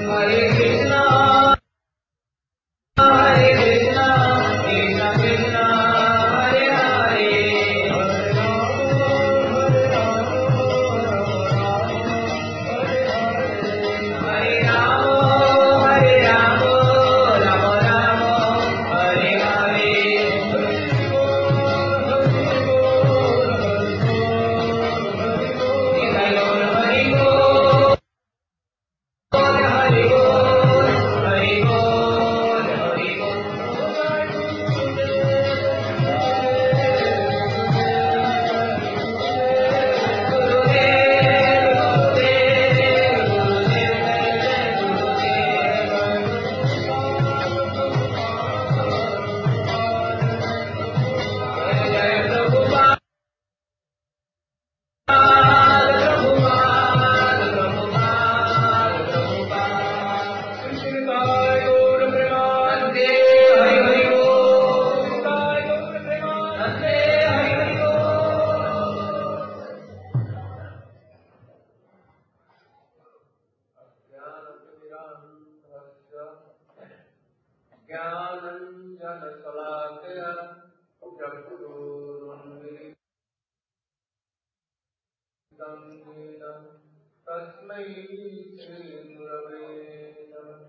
तस्मै श्रीगुरवे नमः।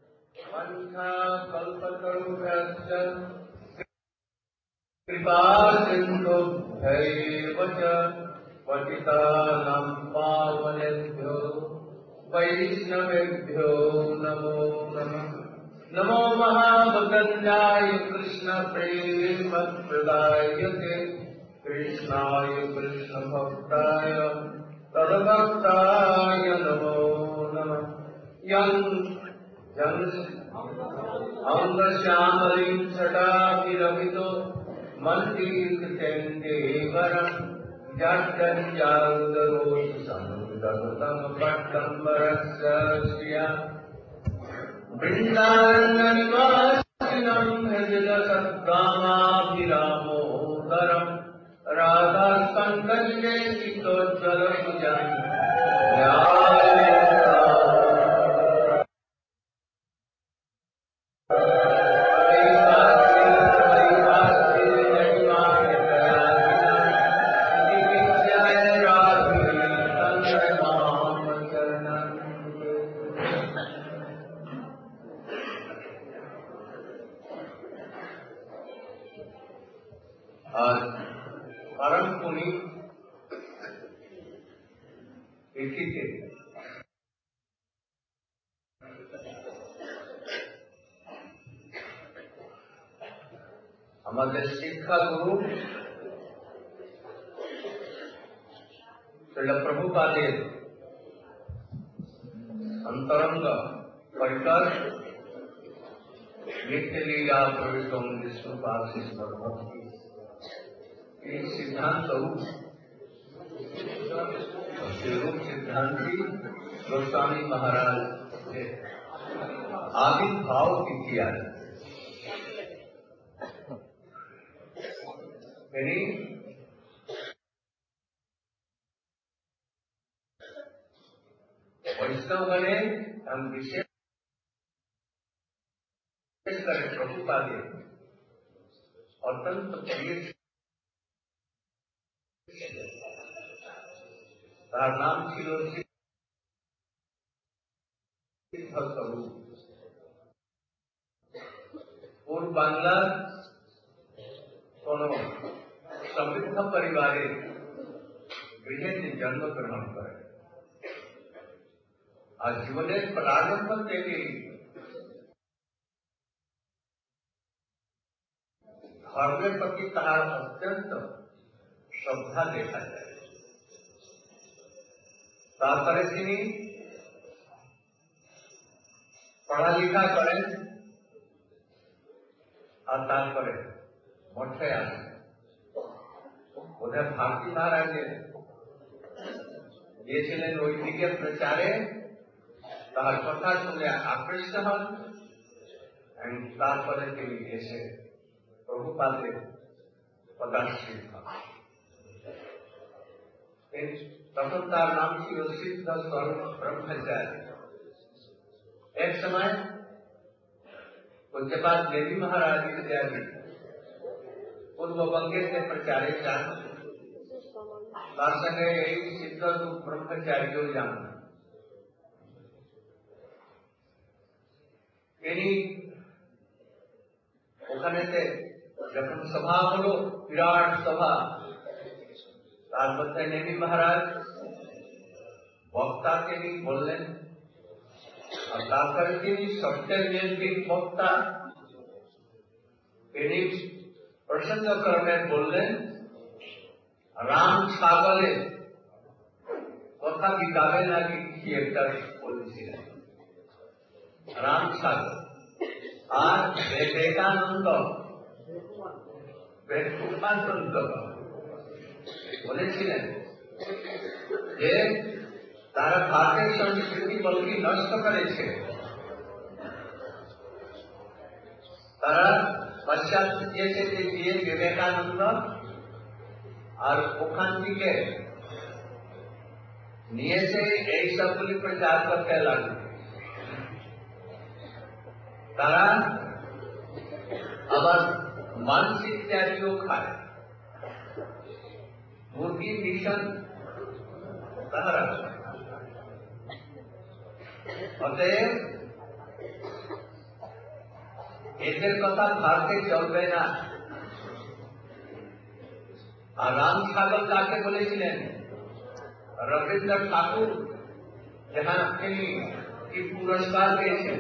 वन्धाकल्पतरुभ्यश्च कृपासिन्धुभ्यैव च पतितानां पावनेभ्यो वैष्णवेभ्यो नमो नमः। नमो महाभगवताय कृष्णप्रेमप्रदायते कृष्णाय कृष्णभक्ताय तद्भक्ताय नमो नमः। यं अंगश्यामलिं छटाभिरभितो मन्दिरकृतेन्दीवरं जड्डञ्जारुदरोषसंदतं पट्टम्बरस्य श्रिया वृन्दारण्यनिवासिनं हृदिलसद्गामाभिरामोदरं राधास्कन्दविवेशितोज्ज्वलभुजं परम पुनीत তিথিতে আমাদের শিক্ষা গুরু শ্রীল প্রভুপাদের অন্তরঙ্গ পরিকর নিত্যলীলা প্রবিতম বিষ্ণুপাশিস ভক্তি এই সিদ্ধান্ত रूप सिद्धांति गोस्वामी महाराज ने आविर्भाव की किया यानी वैष्णव बने हम विशेष कर प्रभुपादे अत्यंत प्रिय তার নাম ছিল সিদ্ধস্বরূপ। পূর্ব বাংলার কোন সমৃদ্ধ পরিবারে গৃহে জন্মগ্রহণ করেন আর জীবনের প্রারম্ভ থেকে ধর্মের প্রতি তাহার অত্যন্ত শ্রদ্ধা দেখা যায়। তারপরে তিনি পড়ালেখা করেন আর তারপরে মঠে আসেন। ওদের ভারতী মহারাজ গিয়েছিলেন ওই দিকে প্রচারে, তার কথা শুনে আকৃষ্ট হন। তারপরে তিনি এসে প্রভুপাদের পদাশ্রিত হন। তখন তার নাম ছিল সিদ্ধস্বরূপ ব্রহ্মচারী। एक समय पूज्यपाद देवी महाराज इत्यादि पूर्व बंगे से प्रचारे जान तार संगे सिद्ध रूप ब्रह्मचारियों जान ওখানে যখন সভা হলো বিরাট সভা তার মধ্যে নেমি মহারাজ বক্তাকে বললেন আর তারপরে তিনি সত্যের নির্ভীক বক্তা তিনি প্রসঙ্গক্রমে বললেন রাম ছাগলের কথা বিকাবে নাকি কি একটা বলেছিলেন রাম ছাগল আর বিবেকানন্দ বলেছিলেন যে তারা ভারতের সংস্কৃতি বলকে নষ্ট করেছে তারা পাশ্চাত্য দেশে গিয়ে বিবেকানন্দ আর ওখান থেকে নিয়ে এসে এই সবগুলি প্রচার করতে লাগলো তারা আবার মাংস ইত্যাদিও খায় মুরগি ভীষণ তাহারা অতএব এদের কথা ভারতে চলবে না আর রাম ছাগল কাকে বলেছিলেন রবীন্দ্র ঠাকুর যাহা তিনি কি পুরস্কার পেয়েছেন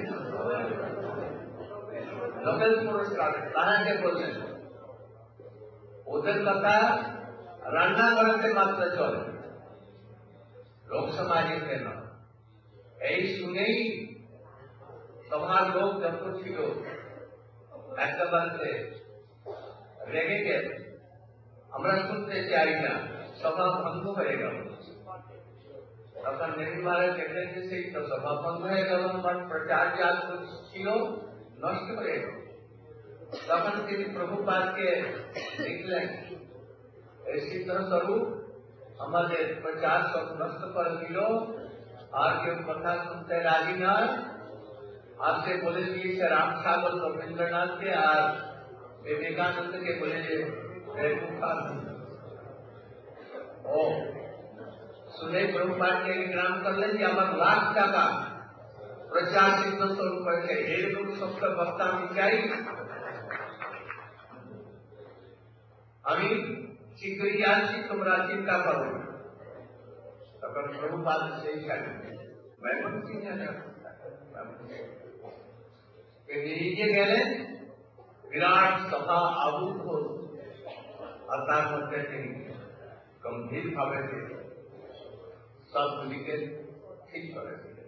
নোবেল পুরস্কার তাহাকে বললেন ওদের কথা রান্না করতে মাত্র চলে লোক সমাজে কেন এই শুনেই সভার লোক যত ছিল একেবারে রেগে গেল আমরা শুনতে চাই না সভা ভঙ্গ হয়ে গেল তখন নেহরু মহারাজ দেখলেন যে সেই সভা ভঙ্গ হয়ে গেল আমার প্রচার যা ছিল নষ্ট হয়ে গেল তখন তিনি প্রভুপাদকে লিখলেন এই সিদ্ধ স্বরূপ আমাদের প্রচার সব নষ্ট করে দিল আর কেউ কথা শুনতে রাজি নয় आपसे बोले दिए राम सागर रविन्द्रनाथ के और विवेकानंद के बोले ओ सुने प्रभुपाद के विराम कर लें कि हमारे लाख टाका प्रचार सिद्ध स्वरूप करके एक सबका वक्ता मिटाई আমি শীঘ্রই আসছি তোমরা চিন্তা করো তখন প্রভুপাদ সেই নিজে গেলেন বিরাট সভা আবুল হল আর তার মধ্যে তিনি গম্ভীর ভাবে সবগুলিকে ঠিক করে দিলেন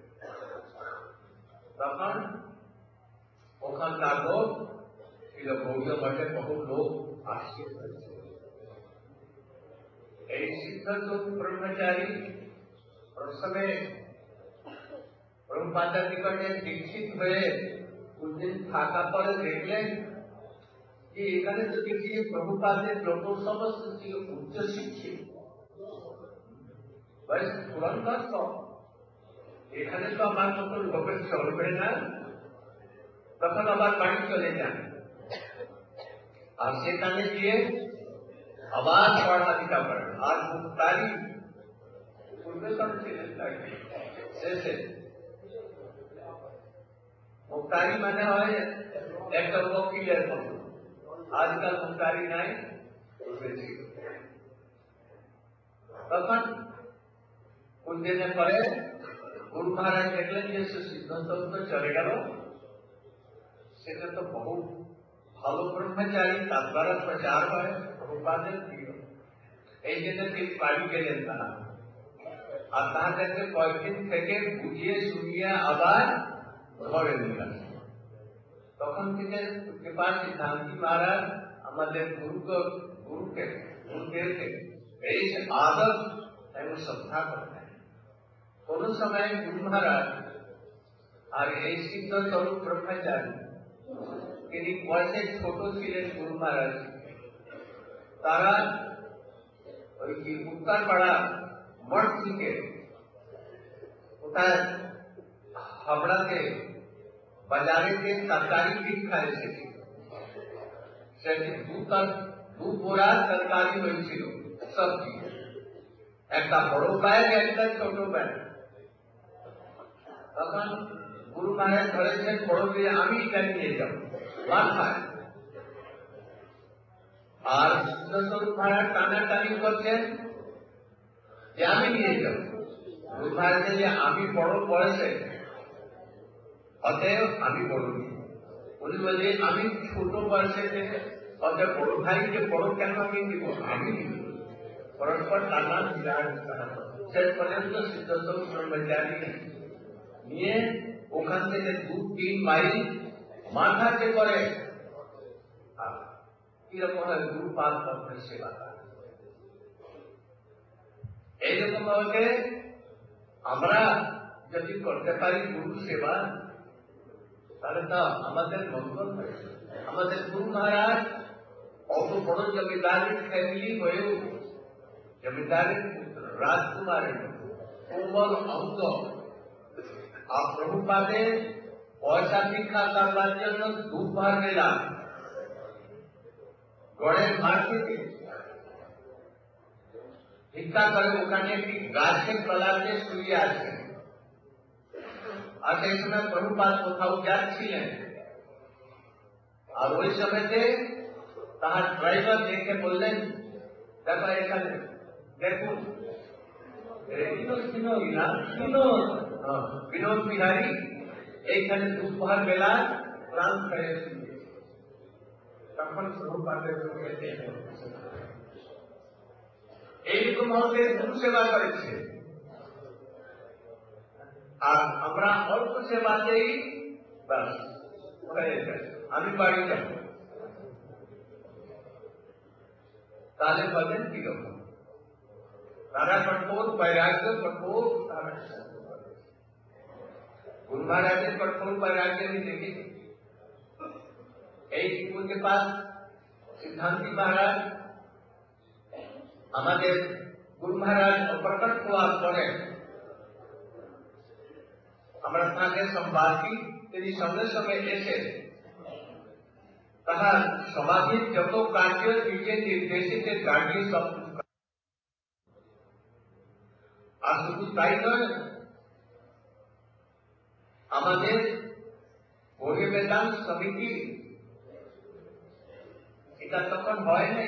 তখন ওখানকার লোক ছিল গৌরী মঠে বহু লোক আসছে এই সিদ্ধান্ত ব্রহ্মচারী প্রথমে প্রভুপাদের নিকটে দীক্ষিত হয়ে কুছদিন থাকা পরে দেখলেন যে এখানে তো দেখি প্রভুপাদের যত সমস্ত ছিল উচ্চ শিক্ষিত পুরন্দর সব এখানে তো আমার মতো লোকের চলবে না তখন আবার বাড়ি চলে যান আর সেখানে গিয়ে আবার পড়ালেখা করেন আর মুক্তারি পূর্বে ছিলেন শেষে মুক্তারি মানে হয় একটা ওকিলের মতো আজকাল মুক্তারি নাই পূর্বে ছিল তখন কুছদিনের পরে গুরু মহারাজ দেখলেন যে সিদ্ধান্ত চলে গেল সেটা তো বহু ভালো ব্রহ্মচারী তার দ্বারা প্রচার হয় প্রভুপাদের প্রিয় এই জন্য তিনি বাড়ি গেলেন তারা আর তাহাদেরকে কয়েকদিন থেকে বুঝিয়ে শুনিয়ে আবার ঘরে নিলেন তখন থেকে কৃপা সিদ্ধান্তী মহারাজ আমাদের গুরুদেরকে এই আদর এবং শ্রদ্ধা করতেন কোন সময় গুরু মহারাজ আর এই সিদ্ধ স্বরূপ ব্রহ্মচারী তিনি বয়সে ছোট ছিলেন গুরু মহারাজ তারা ওই কি উত্তরপাড়া মঠ থেকে কোথায় হাবড়াতে বাজারে যে তরকারি ভিক্ষা এসেছিল সেটি দু বোরা তরকারি হয়েছিল সবজি, একটা বড় ব্যাগ একটা ছোট ব্যাগ। তখন গুরু মহারাজ ধরেছেন বড় দিয়ে আমি এটা নিয়ে যাবো মাথায়, আর সিদ্ধস্বরূপ মহারাজ টানাটানি করছেন যে আমি নিয়ে যাব। গুরু মহারাজ যে আমি বড় বয়সে, অতএব আমি বড় নিই। উনি বলে আমি ছোট বয়সে, অতএব বড় ভাইকে বড় কেন আমি দিব, আমি দিব। পরস্পর টানা বিরাট শেষ পর্যন্ত সিদ্ধস্বরূপ ব্রহ্মচারী নিয়ে ওখান থেকে 2-3 মাইল মাথাতে করে কিরকম গুরু পাদ পদ্মের সেবা করে। এইরকম ভাবে আমরা যদি করতে পারি গুরু সেবা, তাহলে তো আমাদের মঙ্গল হয়। আমাদের গুরু মহারাজ অত বড় জমিদারের ফ্যামিলি হয়েও জমিদারের পুত্র রাজকুমারের কোমল অঙ্গ, আর প্রভুপাদে পয়সা ভিক্ষা করবার জন্য দুবার বেলা গড়ের মাঠ থেকে ভিক্ষা করে ওখানে একটি গাছের তলাতে শুয়ে আছেন। আর সেই সময় প্রভুপাদ কোথাও যাচ্ছিলেন, আর ওই সময়তে তাহার ড্রাইভার দেখে বললেন, দেখো এখানে দেখুন বিনোদ বিহারী এইখানে দুপুর বেলা প্রাণ হয়ে তখন প্রভুপাদের এইরকম ভাবে গুরু সেবা করেছে। আর আমরা অল্প সেবাতেই আমি বাড়ি যাব, তাহলে বলেন কিরকম তারা কঠোর বৈরাগ্য, কঠোর गुरु महाराज कठोर वैराग्य भी देखे। एक उनके पास सिद्धांति महाराज हमारे गुरु महाराज प्रकट हुआ पड़े हमारा संगे संवादी तेरी समय समय ऐसे कहा समाधि जब कार्य नीचे निर्देशित कार्य सब আর শুধু তাই নয়, আমাদের গৌড়ীয় বেদান্ত সমিতি এটা তখন হয় নাই।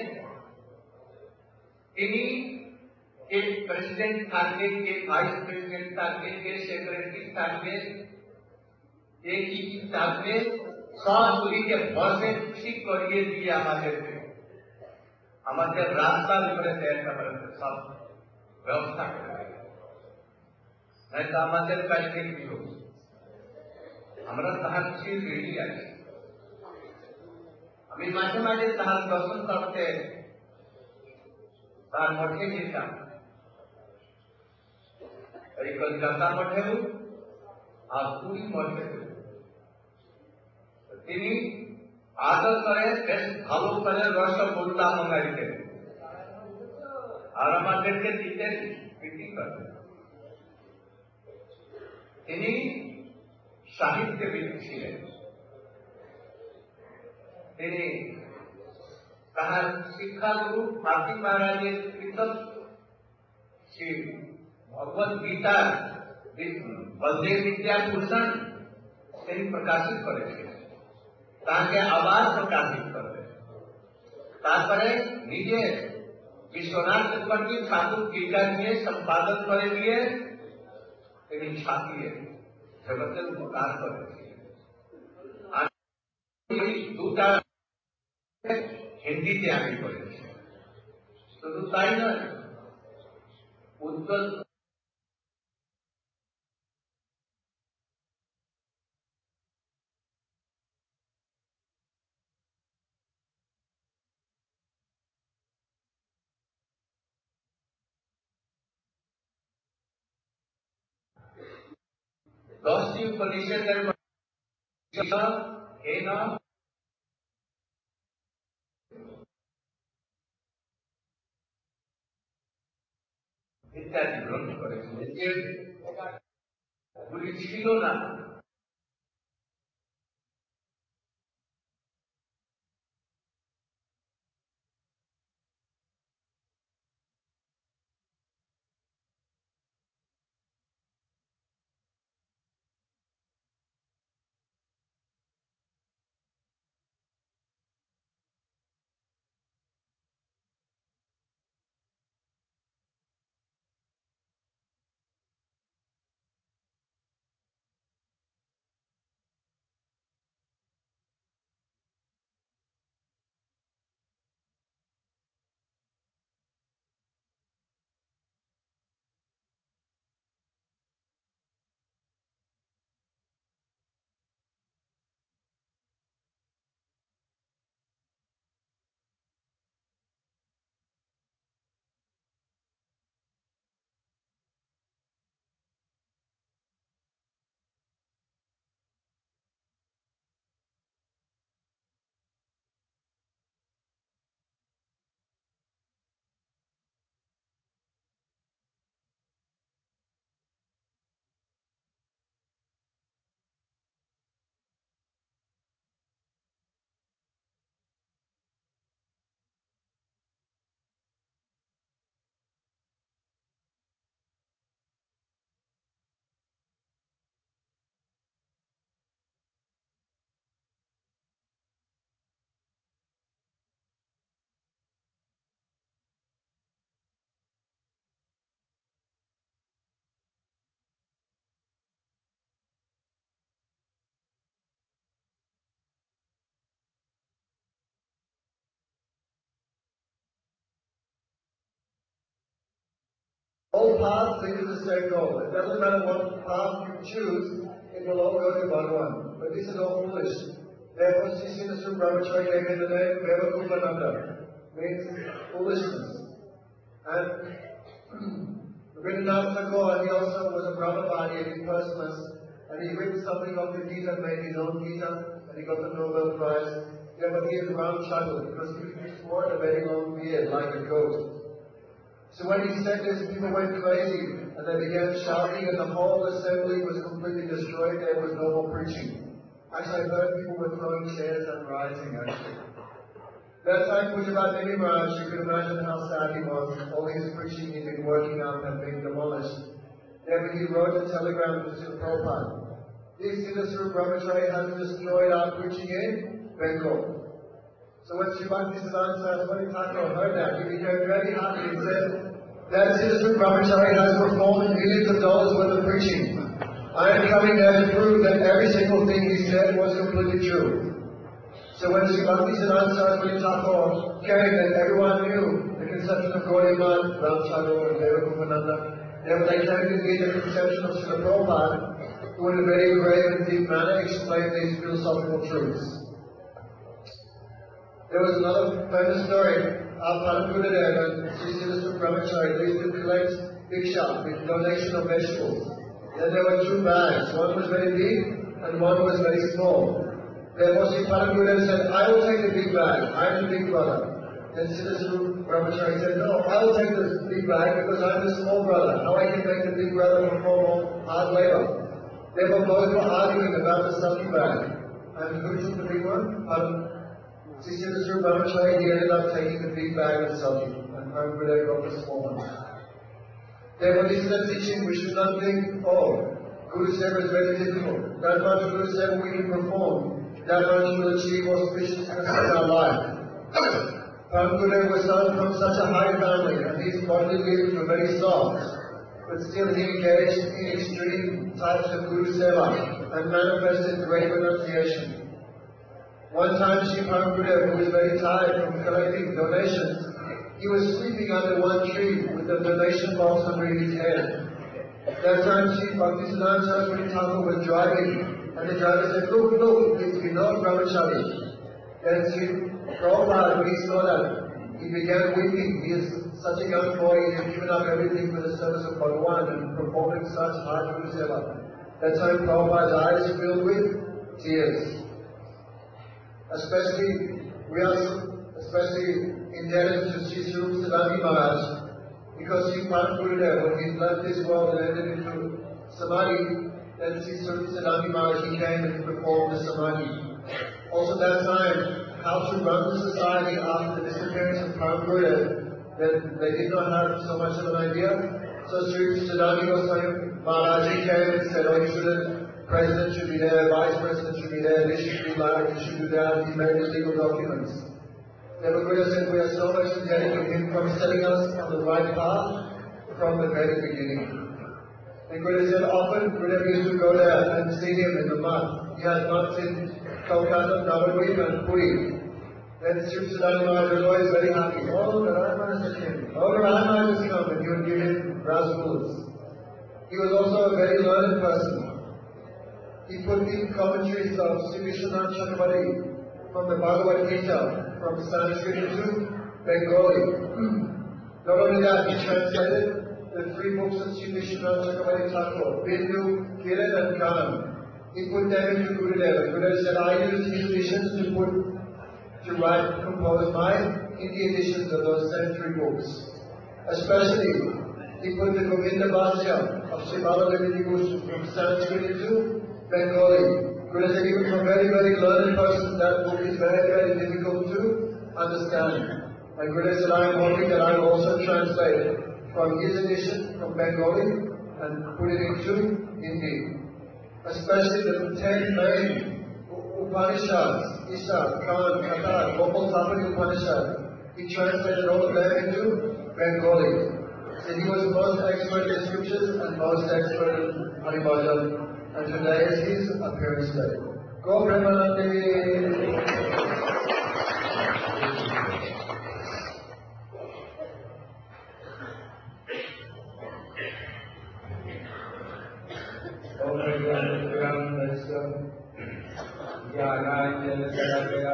তিনি কে প্রেসিডেন্ট থাকবে, কে ভাইস প্রেসিডেন্ট থাকবে, কে সেক্রেটারি থাকবে, কে কি থাকবে, সবগুলিকে বসে ঠিক করিয়ে দিয়ে আমাদের রাস্তার উপরে একটা সব ব্যবস্থা করে, নয়তো আমাদের কাছে কি হবে। আমরা তাহার চেয়ে রেডি আছি। আমি মাঝে মাঝে তাহার দর্শন করতে তার মঠে যেতাম, এই কলকাতা মঠেও আর পুরী মঠেও। তিনি আদর করে বেশ ভালো করে রসগোল্লা মঙ্গাইতেন আর আমাদেরকে দিতেন বিক্রি করেন। তিনি সাহিত্যবিদ ছিলেন। তিনি তাহার শিক্ষাগুরু ভারতী মহারাজের কৃতক শ্রী ভগবত গীতা বলদেব বিদ্যাভূষণ তিনি প্রকাশিত করেছিলেন, তাকে আবার প্রকাশিত করবেন। তারপরে নিজে বিশ্বনাথ চক্রবর্তী ঠাকুর গীতা নিয়ে সম্পাদন করে দিয়ে তিনি ছাপিয়ে জগতের উপকার করেছিলেন। আর দুটা হিন্দিতে আমি করেছি। শুধু তাই নয়, উত্তর দশটি উপনিষদের ইত্যাদি গ্রহণ করেছিলেন, যে গুলি ছিল না। all paths lead to the same goal. It doesn't matter what path you choose, it will all go to Bhagavan. But this is all foolish. Therefore, Sri Sridhar Brahmacharya gave it the name Vevakupananda, means foolishness. And Rabindranath Tagore, he also was a Brahmavadi and he personalist, and he read something of the Gita, made his own Gita, and he got the Nobel Prize. Yeah, but he had Ram Chakra, because he wore a very long beard, like a goat. So when he said this, people went crazy, and they began shouting, and the whole assembly was completely destroyed. There was no more preaching. Actually, I heard people were throwing chairs and rising, actually. That time, Pujabhat Nemi Maharaj, you can imagine how sad he was. All his preaching he'd been working up had been demolished. Therefore, he wrote a telegram to Srila Prabhupada. This Sridhar Brahmacharya has destroyed our preaching in Bengal. So when Sri Bhaktisiddhanta Saraswati Thakur heard that, he became very happy and said, that Sridhar Brahmacharya has performed millions of dollars worth of preaching. I am coming there to prove that every single thing he said was completely true. So when Sri Bhaktisiddhanta Saraswati Thakur came, and everyone knew the conception of Gaudiya Math, Ramchandra and Vevakupananda, then they came to meet the conception of Srila Prabhupada, who in a very grave and deep manner explained these philosophical truths. There was another famous story. Param Gurudev and Sri Sridhar Brahmacharya used to collect bhiksha, with donation of vegetables. Then there were two bags. One was very big and one was very small. Therefore Sri Param Gurudev said, I will take the big bag. I am the big brother. Then Sridhar Brahmacharya said, no, I will take the big bag because I am the small brother. How I can make the big brother perform all hard labor? Therefore both were arguing about the saki bag. And who took the big one? Sri Sridhar Brahmacharya, he ended up taking the big bag of saki, and Param Gurudev got the small one. Therefore, this is a teaching we should not think, oh, Guru Seva is very difficult. That much Guru Seva we can perform, that much will achieve auspiciousness in our life. Param Gurudev was from such a high family, and his bodily limbs were very soft, but still he engaged in extreme types of Guru Seva and manifested great renunciation. One time, Sri Param Gurudev, who was very tired from collecting donations, he was sleeping under one tree with the donation box under his head. That time, Sri Bhaktisiddhanta Saraswati Thakur was driving, and the driver said, look, it's Vinod Brahmachari. Then Sri Prabhupada, when he saw that, he began weeping. He is such a young boy, he had given up everything for the service of Bhagavan and performing such hard Guru Seva. That time, Prabhupada's eyes filled with tears. We are indebted to Sri Swarup Siddhanta Maharaj, because Sri Param Gurudev, when he left this world and entered into Samadhi, then Sri Swarup Siddhanta Maharaj, he came and performed the Samadhi. Also that time, how to run the society after the disappearance of Param Gurudev, that they did not have so much of an idea. So Sri Siddhanta Goswami Maharaj, he came and said, you shouldn't. President should be there, Vice President should be there, this should be like, this should do that. He made the legal documents. Therefore, Gurudev said we are so much indebted to him from setting us on the right path from the very beginning. And Gurudev said often Gurudev used to go there and see him in the mud. He has muds in Kolkata, Navadvip and Puri. Then Sri Siddhanta Maharaj was always very happy. Oh, the Rahman has came. Oh, the Rahman has come, and he would give him rasgullas. He was also a very learned person. He put in commentaries of Sri Vishwanath Chakravarti from the Bhagavad Gita from Sanskrit into Bengali. Not only that, he translated the 3 books of Sri Vishwanath Chakravarti Thakur, Bindu, Kiran and Kanam. He put them into Gurudev, and Gurudev said, I used his editions to compose my Hindi editions of those same 3 books. Especially, he put the Govinda Bhashya of Sri Baladevi from Sanskrit into Bengali. Gurudev said even for very, very learned persons, that book is very, very difficult to understand. And Gurudev said, I am hoping that I will also translate from his edition from Bengali and put it into Hindi. Especially the 10 main Upanishads, Isha, Khan, Katha, Gopal Tapani Upanishad. He translated all of them into Bengali. So he was most expert in scriptures and most expert in Haribhajan. And today is his appearance day. Go Brahmanande! ज्ञानाञ्जनशलाकया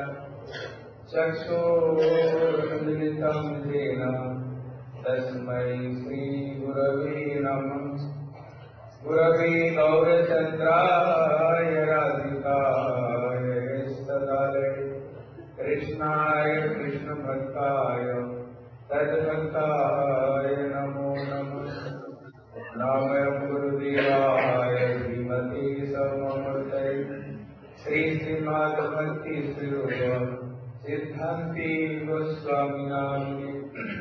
चक्षुरुन्मिलितं येन तस्मै श्रीगुरवे नमः। गुरवे गौरचन्द्राय राधिकाय सदालय कृष्णाय कृष्णभक्ताय तद्भक्ताय नमो नमः। नमः गुरुदेवाय श्रीमते सममूर्तये श्री श्रीमद्भक्ति स्वरूप सिद्धान्ति गोस्वामिनामिने।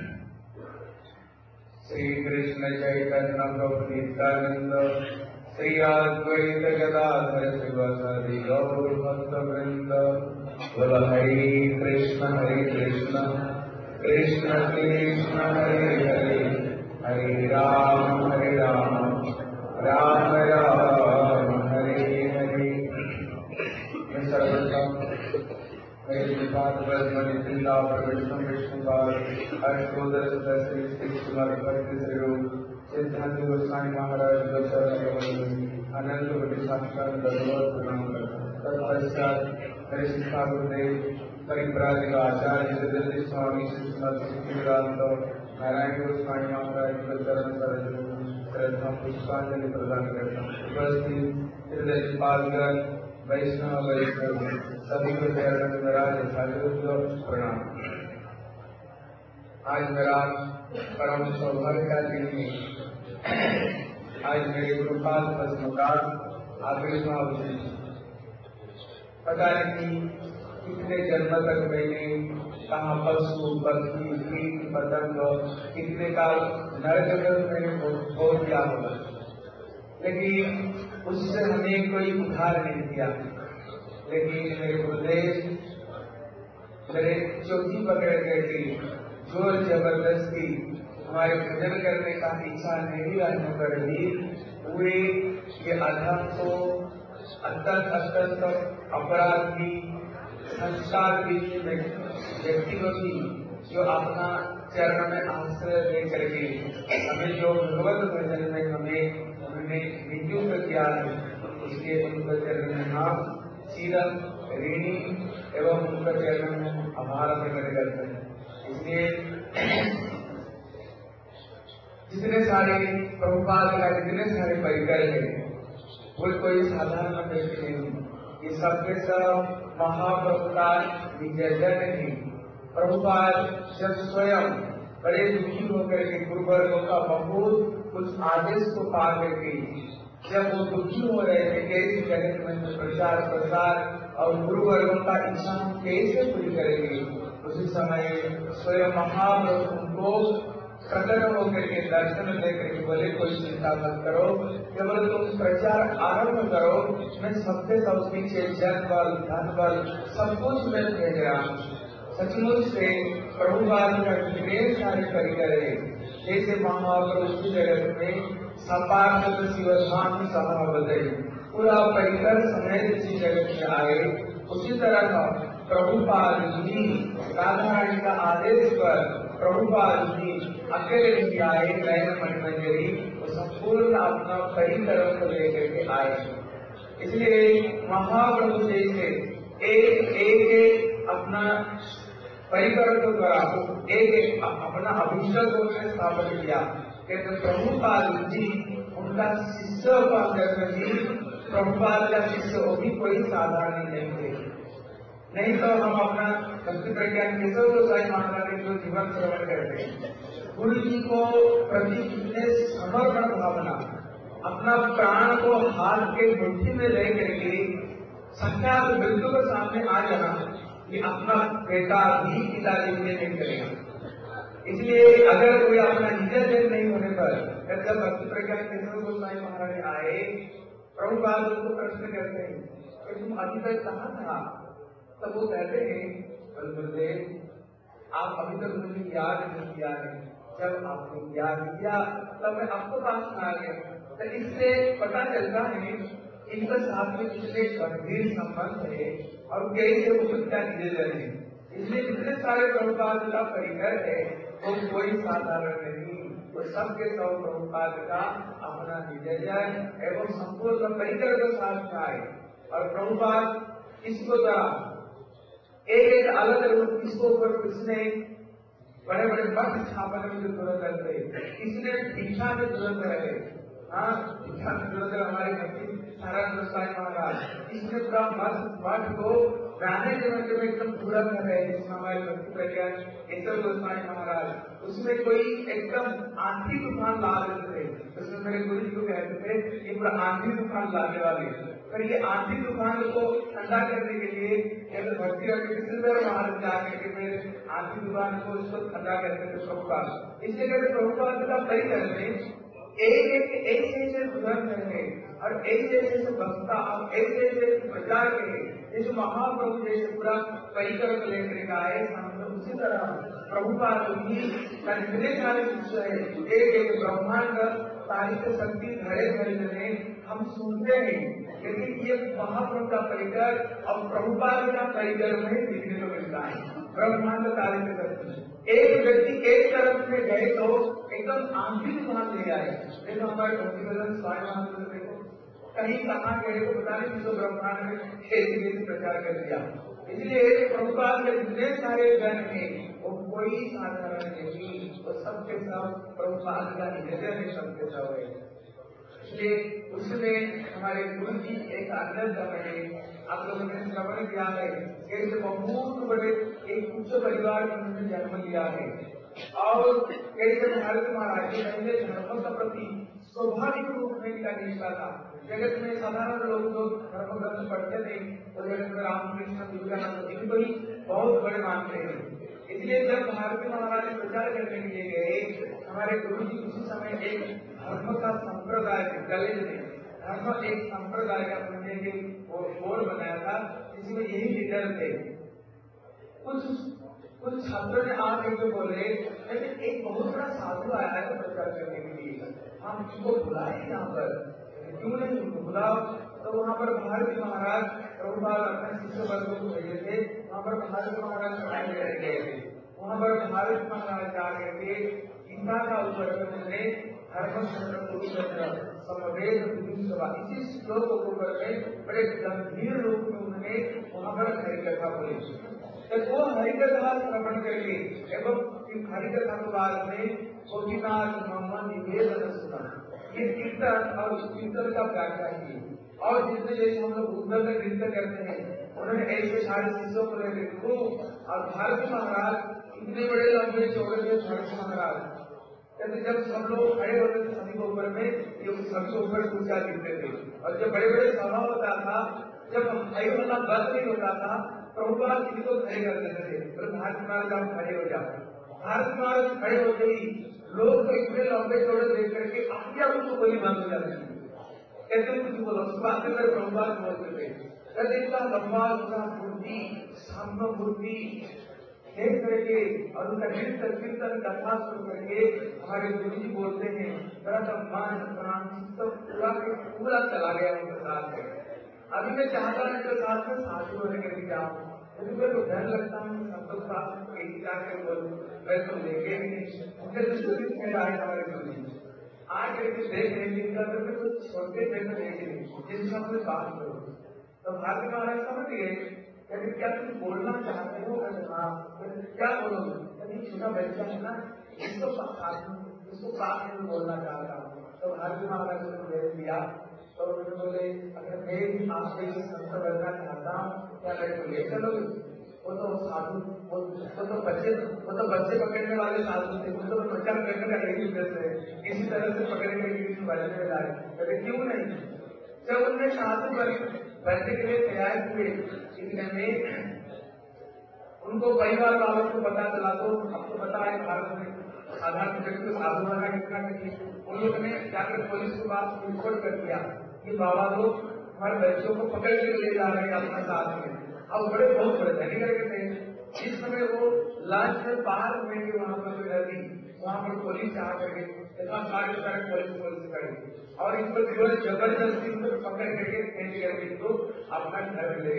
श्री कृष्ण चैतन्य प्रभु नित्यानंद श्री अद्वैत गदाधर शिवासादि गौर भक्त वृंद। बोल हरे कृष्ण कृष्ण कृष्ण हरे हरे, हरे राम राम राम हरे हरे। मैं सर्वप्रथम मेरे विपाद वृंदा प्रविष्णु विष्णुपाद अष्टोदर सदस्य श्री श्रीमद् भक्ति स्वरूप सिद्धांत गोस्वामी महाराज अनंत कोटि साक्षात दंडवत प्रणाम करता। तत्पश्चात मेरे शिक्षा गुरुदेव परिव्राजक आचार्य सिद्धेश्वर स्वामी श्रीमद भक्तिवेदांत नारायण गोस्वामी महाराज को चरण सरोज श्रद्धा पुष्पांजलि प्रदान करता हूँ। उपस्थित हृदय पालगण वैष्णव सभी को चरण में मेरा प्रणाम। आज मेरा परम सौभाग्य का दिन है। आज मेरे गुरुपाद भस्मकार आविर्भाव। पता नहीं कितने जन्म तक मैंने कहा पशु पक्षी कीट पतंग कितने का नर जगत मैंने भोग किया होगा, लेकिन उससे हमें कोई उद्धार नहीं किया। लेकिन मेरे गुरुदेव मेरे चौकी पकड़ करके जोर जबरदस्ती हमारे भजन करने का इच्छा नहीं रहने पर भी पूरे ये अधम को अत्यंत अपराधी संस्कार व्यक्ति को भी जो अपना चरण में आश्रय दे करके हमें जो भगवत भजन में हमें उन्होंने नियुक्त किया है, इसलिए उनका चरण में हम सीरम ऋणी एवं उनका चरण में आभार प्रकट करते हैं। इसलिए जितने सारे प्रभुपाद का जितने सारे परिकर है वो कोई साधारण व्यक्ति नहीं, ये सबके सब महाप्रभुपाद विजयजन है। प्रभुपाद जब स्वयं बड़े दुखी होकर के गुरुवर्गों का बहुत कुछ आदेश को पा करके जब वो दुखी हो रहे थे कैसे जगत में प्रचार प्रसार और गुरुवर्गों का इच्छा हम कैसे पूरी करेंगे, उसी समय स्वयं महाप्रभु उनको प्रकट होकर के दर्शन देकर के बोले कोई चिंता मत करो, केवल तुम प्रचार आरंभ करो, मैं सबके सब पीछे जन बल धन बल सब कुछ मैं भेज रहा हूँ। सचमुच से प्रभुपाद का जितने सारे परिकर है, जैसे महाप्रभु की जगत में सपाट शिवधाम सभा बताई पूरा परिकर समेत इसी जगत में आए, उसी तरह प्रभुपाद जी राधा रानी का आदेश पर प्रभुपाद जी अकेले नहीं आए, नयन मणिमंजरी संपूर्ण अपना परिकर को लेकर के आए। इसलिए महाप्रभु जैसे एक अपना परिकर को द्वारा एक अपना अभिषेक को स्थापन किया। कहते प्रभुपाद जी उनका शिष्य जी प्रभुपाद का शिष्य वो भी कोई साधारण नहीं थे। नहीं तो हम अपना भक्ति प्रज्ञान केशव गोसाई महाराज के जो जीवन श्रवण करते हैं, गुरु जी को प्रति कितने समर्पण भावना, अपना प्राण को हाथ के मुट्ठी में ले करके साक्षात मृत्यु के सामने आ जाना, कि अपना बेटा भी पिताजी ने नहीं करेगा। इसलिए अगर कोई अपना निजर जन नहीं होने पर जब भक्ति प्रज्ञान केशव गोसाई महाराज आए, प्रभुपाद उनको प्रश्न करते हैं कि तुम अभी तक कहाँ था? तब वो कहते हैं गुरुदेव आप अभी तक मुझे याद नहीं किया है, जब आपने याद किया तब मैं आपको पास में आ गया। तो इससे पता चलता है इनका साथ में कितने गंभीर संबंध है और कैसे वो सच्चा निवेदन है। इसलिए जितने सारे प्रभुपाद का परिकर है वो कोई साधारण नहीं, वो सबके सब प्रभुपाद का अपना निवेदन एवं संपूर्ण परिकर के साथ आए। और प्रभुपाद इसको द्वारा एक अलग रूप इसको ऊपर उसने बड़े बड़े मठ स्थापन में जो जरूरत रहते, इसने दीक्षा में जरूरत रहे, हाँ दीक्षा में जरूरत है हमारे भक्ति सारा गोस्वामी महाराज, इसने पूरा मठ को मैनेजमेंट में एकदम पूरा कर रहे हैं। जिसमें हमारे भक्ति प्रज्ञान केशव गोस्वामी महाराज उसमें कोई एकदम आंधी तूफान ला देते थे, उसमें मेरे गुरु जी को कहते थे ये पूरा आंधी तूफान लाने वाले, पर ये आंधी तूफान को ठंडा करने के लिए जैसे भक्ति किसी महाराज जाकर के फिर आंधी तूफान को उसको ठंडा करते थे प्रभुपाद। इसलिए कहते प्रभुपाद का परिकर में एक से बुजुर्ग रहे और एक से बसता और एक से प्रचार करे, जैसे महाप्रभु जैसे पूरा परिकर को लेकर के आए सामने, उसी तरह प्रभुपाद भी जितने सारे शिष्य है एक ब्रह्मांड साहित्य शक्ति धड़े धड़े में हम सुनते हैं, लेकिन ये महाप्रभु का परिकर और प्रभुपाद का परिकर में देखने को मिलता है। ब्रह्मांड साहित्य शक्ति एक व्यक्ति एक तरफ में गए तो एकदम आंधी तूफान ले आए, जैसे हमारे भक्ति स्वामी महाराज देखो कहीं कहाँ गए तो पता नहीं किसको ब्रह्मांड में खेती प्रचार कर दिया। इसलिए प्रभुपाद के जितने सारे जन हैं वो कोई साधारण नहीं, वो सबके सब प्रभुपाद का निवेदन है, सबके सब है। इसलिए उसमें हमारे गुरु जी एक आनंद बने, आप लोगों ने श्रवण किया है, कैसे बहुत बड़े एक उच्च परिवार में उन्होंने जन्म लिया है और कैसे भारत महाराज जी पहले धर्म का प्रति स्वाभाविक रूप में इनका निष्ठा था। जगत में साधारण लोग जो धर्म ग्रंथ पढ़ते थे तो जगत में रामकृष्ण विवेकानंद इनको ही बहुत बड़े मानते हैं। इसलिए जब भारती महाराज प्रचार करने के लिए गए, हमारे गुरु जी उसी समय एक धर्म का संप्रदाय कॉलेज में धर्म एक संप्रदाय का बनने के बोर्ड बनाया था, जिसमें यही लीडर थे। कुछ छात्रों ने आके जो बोले एक बहुत बड़ा साधु आया है प्रचार करने के लिए, हम उसको बुलाए यहाँ पर, क्यों नहीं उनको बुलाओ। तो वहाँ पर भारती महाराज प्रभुपाद अपने शिष्य वर्गों को भेजे थे, वहाँ पर भारती महाराज पढ़ाई रह गए थे। वहाँ पर भारती महाराज जा करके गीता का उपवर्तन में धर्मचंद्र कुरुचंद्र समवेद विधुसभा इसी श्लोक को ऊपर में बड़े गंभीर रूप में उन्होंने वहाँ पर हरिकथा बोली। तो वो हरिकथा श्रवण करके एवं हरिकथा के बाद में गोपीनाथ मोहम्मद निवेदन सुना, ये कीर्तन और उस कीर्तन का व्याख्या की। और जितने जैसे हम लोग उद्धव में नृत्य करते हैं, उन्होंने ऐसे सारे शिष्यों को लेकर और भारती महाराज इतने बड़े लंबे चौड़े थे। भारती महाराज कहते जब सब लोग खड़े होते थे सभी के ऊपर में, ये सभी के ऊपर ऊंचा गिरते थे। और जब बड़े बड़े सभा होता था, जब भाई वाला बंद नहीं होता था, प्रभुपाद किसी को खड़े कर देते थे, तो भारती महाराज आप खड़े हो जाओ। भारती महाराज खड़े होते ही लोग तो इतने लंबे चौड़े देख करके अपने आप उनको गोली बंद हो जाती थी। कहते कुछ बोलो उसको आते मेरे प्रभुपाद बोलते थे, कहते इतना लंबा पूरा मूर्ति सामने मूर्ति देख करके और उनका नृत्य कीर्तन कथा सुन करके हमारे गुरु जी बोलते हैं मेरा तो मन प्राण पूरा चला गया उनके साथ में। अभी मैं चाहता हूँ इनके साथ में साधु होने के लिए जाऊँ, लेकिन मेरे को डर लगता है सब लोग साथ में बोलूँ, मैं तो लेके मुझे तो शरीर में आए हमारे गुरु जी आज करके देख रहे तो छोटे देख रहे जिनसे हम बात करो। तो भारती महाराज समझ गए, कहते क्या तुम बोलना चाहते हो? हाँ। क्या बोलोगे? यदि छोटा बच्चा है ना, इसको साथ में बोलना चाहता हूँ। तो भारती महाराज ने भेज दिया। तो उन्होंने बोले अगर मैं भी आपसे संत बनना चाहता हूँ क्या मेरे को ले चलोगे? वो तो साधु वो तो बच्चे पकड़ने वाले साधु थे, वो तो प्रचार करने का यही उद्देश्य है, किसी तरह से पकड़ के किसी बजने में लाए। कहते क्यों नहीं? जब उनने साधु बनने के लिए तैयार हुए, इतने में उनको परिवार वालों को पता चला। तो आपको पता है भारत में साधारण व्यक्ति साधु बनना कितना कठिन। उन लोगों ने जाकर पुलिस के पास रिपोर्ट कर दिया कि बाबा लोग हमारे बच्चों को पकड़ के ले जा रहे हैं अपना साथ में। अब बहुत बड़े धनी करके थे। जिस समय वो लाश से बाहर हुए थे वहां पर नदी, वहां पर पुलिस आ करके इतना सारे पुलिस खड़ी और इनको केवल जबरदस्ती को पकड़ करके खेल करके तो अपना घर ले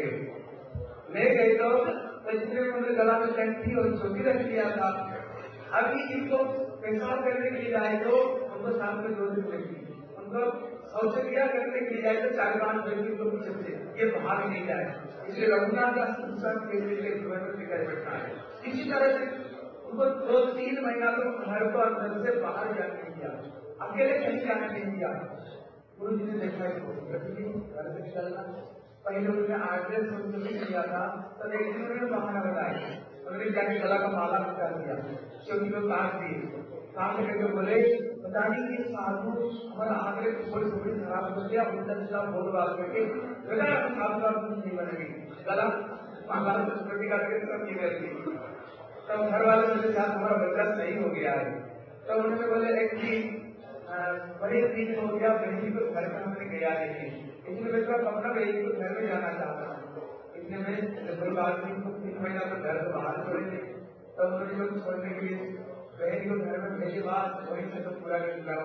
गए। तो जितने उन्होंने गला में कंठी और चौकी रख लिया था, अभी इनको पेशाब करने के लिए आए तो उनको सामने 2 दिन लगी, उनको शौचक्रिया करने के लिए जाए तो 4-5 व्यक्ति को पीछे से ये भाग नहीं जाए, इसलिए रघुनाथ दास दूसरा के लिए टिकट बैठना है। इसी तरह से उनको 2-3 महीना तो घर को अंदर से बाहर जाने नहीं दिया, अकेले कहीं जाने नहीं दिया। गुरु जी ने देखा इसको घर से निकलना, पहले उन्होंने एड्रेस दिया था, तो एक दिन उन्होंने बहाना बताया, उन्होंने जाके गला का माला निकाल दिया, क्योंकि वो काट दिए, काट करके बोले पता नहीं कि साधु हमारा आगे थोड़ी थोड़ी खराब कर दिया, उल्टा सीधा बोल बात करके बेटा साधु का नहीं बनेगी, गला माला छोटी काट के सब निकल गई। तो घर वालों के साथ हमारा बच्चा सही हो गया है। तो उन्होंने बोले एक दिन बड़े दिन हो गया, बहनी को घर में हमने गया नहीं, इसलिए बेटा अपना बहनी को घर में जाना चाहता हूँ। इतने में कोई बात नहीं, 3 महीना तो घर से बाहर छोड़ेंगे। तो उन्होंने जब छोड़ने के लिए बहन को घर में भेजे, बाद वहीं से तो पूरा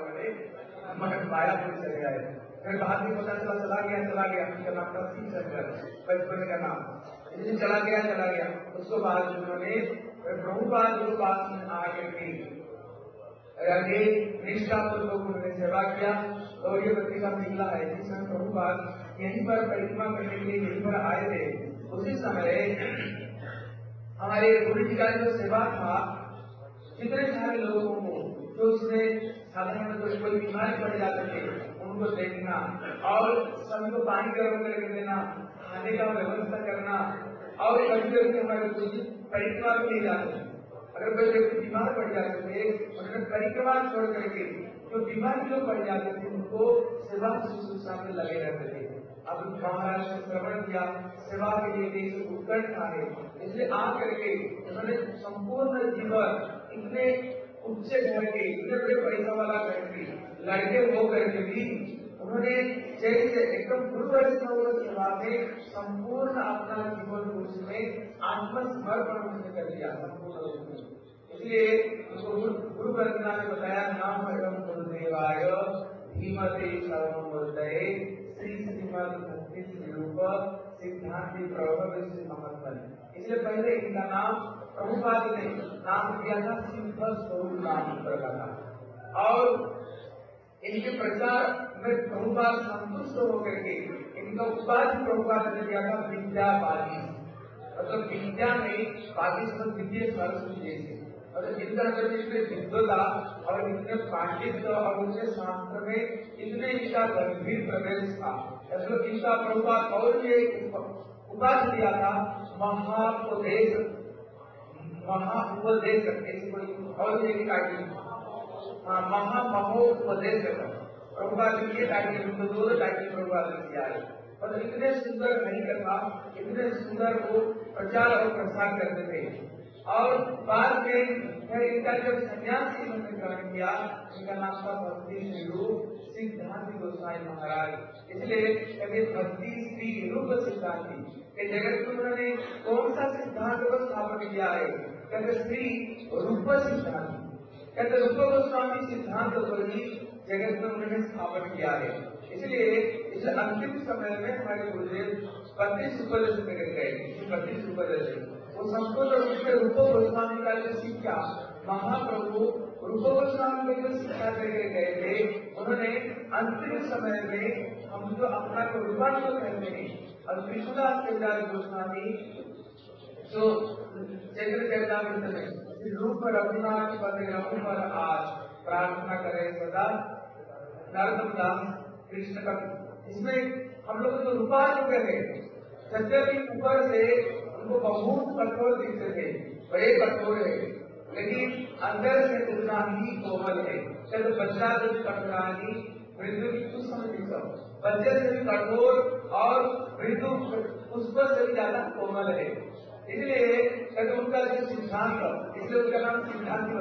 मायापुर चले गए। फिर बाद में पता चला गया उनका नाम था सिंह शंकर, बचपन का नाम, इसलिए चला गया। उसको बाद उन्होंने प्रभुपाद गुरु पास में आकर के आगे निष्ठापूर्वक उन्होंने सेवा किया। और ये पत्रिका निकला है जिस समय प्रभुपाद यहीं पर परिक्रमा करने के लिए यहीं पर आए थे, उसी समय हमारे गुरु जी का जो सेवा था, जितने सारे लोगों को जो उसमें साधारण तो कोई बीमारी पड़ जाते थे उनको देखना, और सभी को पानी गर्म करके देना, खाने का व्यवस्था करना। और कभी हमारे गुरु जी परिक्रमा भी नहीं जाते, अगर कोई व्यक्ति बीमार पड़ जाते थे उन्होंने परिक्रमा छोड़ करके जो बीमारी लोग पड़ जाते थे उनको सेवा शुश्रूषा में लगे रहते थे। अब महाराज ने श्रवण किया, सेवा के लिए देश उत्कट था है, इसलिए आ करके उन्होंने संपूर्ण जीवन इतने उच्च घर के, इतने बड़े पैसा वाला घर के लड़के हो करके भी उन्होंने जैसे एकदम गुरुवर्ष सेवा में संपूर्ण अपना जीवन उसमें आत्मसमर्पण उन्होंने कर दिया संपूर्ण रूप में। इसलिए गुरु वंदना ने बताया, नाम एवं गुरुदेवाय धीमते सर्वमूर्तये श्री श्रीमद भक्ति स्वरूप सिद्धांति प्रभव श्री महात्मन। इसलिए पहले इनका नाम प्रभुपाद ने नाम दिया था सिद्ध स्वरूप नाम रखा था, और इनके प्रचार में प्रभुपाद संतुष्ट होकर के इनका उपाधि प्रभुपाद ने दिया था विद्यावादी, मतलब विद्या में बाकी सब विद्या सरस्वती जैसे, और जिनका अंदर इतने विद्वता और इतने पांडित्य और उनके शास्त्र में इतने इनका गंभीर प्रवेश था, मतलब इनका प्रभुपाद और ये उपाधि दिया था महाउपदेश, ऐसी कोई और एक टाइटल, महामहोपदेश प्रभुपाद ने ये टाइटल, तो 2 टाइटल प्रभुपाद ने दिया है। मतलब इतने सुंदर हरि कथा, इतने सुंदर वो प्रचार और प्रसार करते थे। और बाद में फिर इनका जब सन्यासी उन्होंने ग्रहण किया, इनका नाम था भक्ति श्री रूप सिद्धांति गोस्वामी महाराज। इसलिए कभी भक्ति श्री रूप सिद्धांति के जगत में उन्होंने कौन सा सिद्धांत को स्थापन किया है, कहते श्री रूप सिद्धांति, कहते रूप गोस्वामी सिद्धांत को ही जगत में उन्होंने स्थापन किया है। इसलिए इस अंतिम समय में हमारे गुरुदेव 32 उपदेश में गए, 32 उपदेश वो संपूर्ण रूप से रूप गोस्वामी का जो शिक्षा महाप्रभु रूप गोस्वामी को जो शिक्षा देकर गए थे, उन्होंने अंतिम समय में हम जो अपना को रूपांतर करते हैं, और कृष्णदास कविराज गोस्वामी जो चैत्र चैतामृत में रूप रघुनाथ पद रघु पर आज प्रार्थना करें सदा नरोत्तम दास कृष्ण का, इसमें हम लोग जो रूपांतर हो गए, सत्यपि ऊपर से उनको बहुत कठोर दिखते थे, बड़े कठोर है, लेकिन अंदर से उतना ही कोमल है। चलो बच्चा जो कठोरानी मृत्यु की कुछ समझ सब बच्चे से भी कठोर और मृत्यु उसको से भी ज्यादा कोमल है। इसलिए कहते उनका जो सिद्धांत, इसलिए उनका नाम सिद्धांत,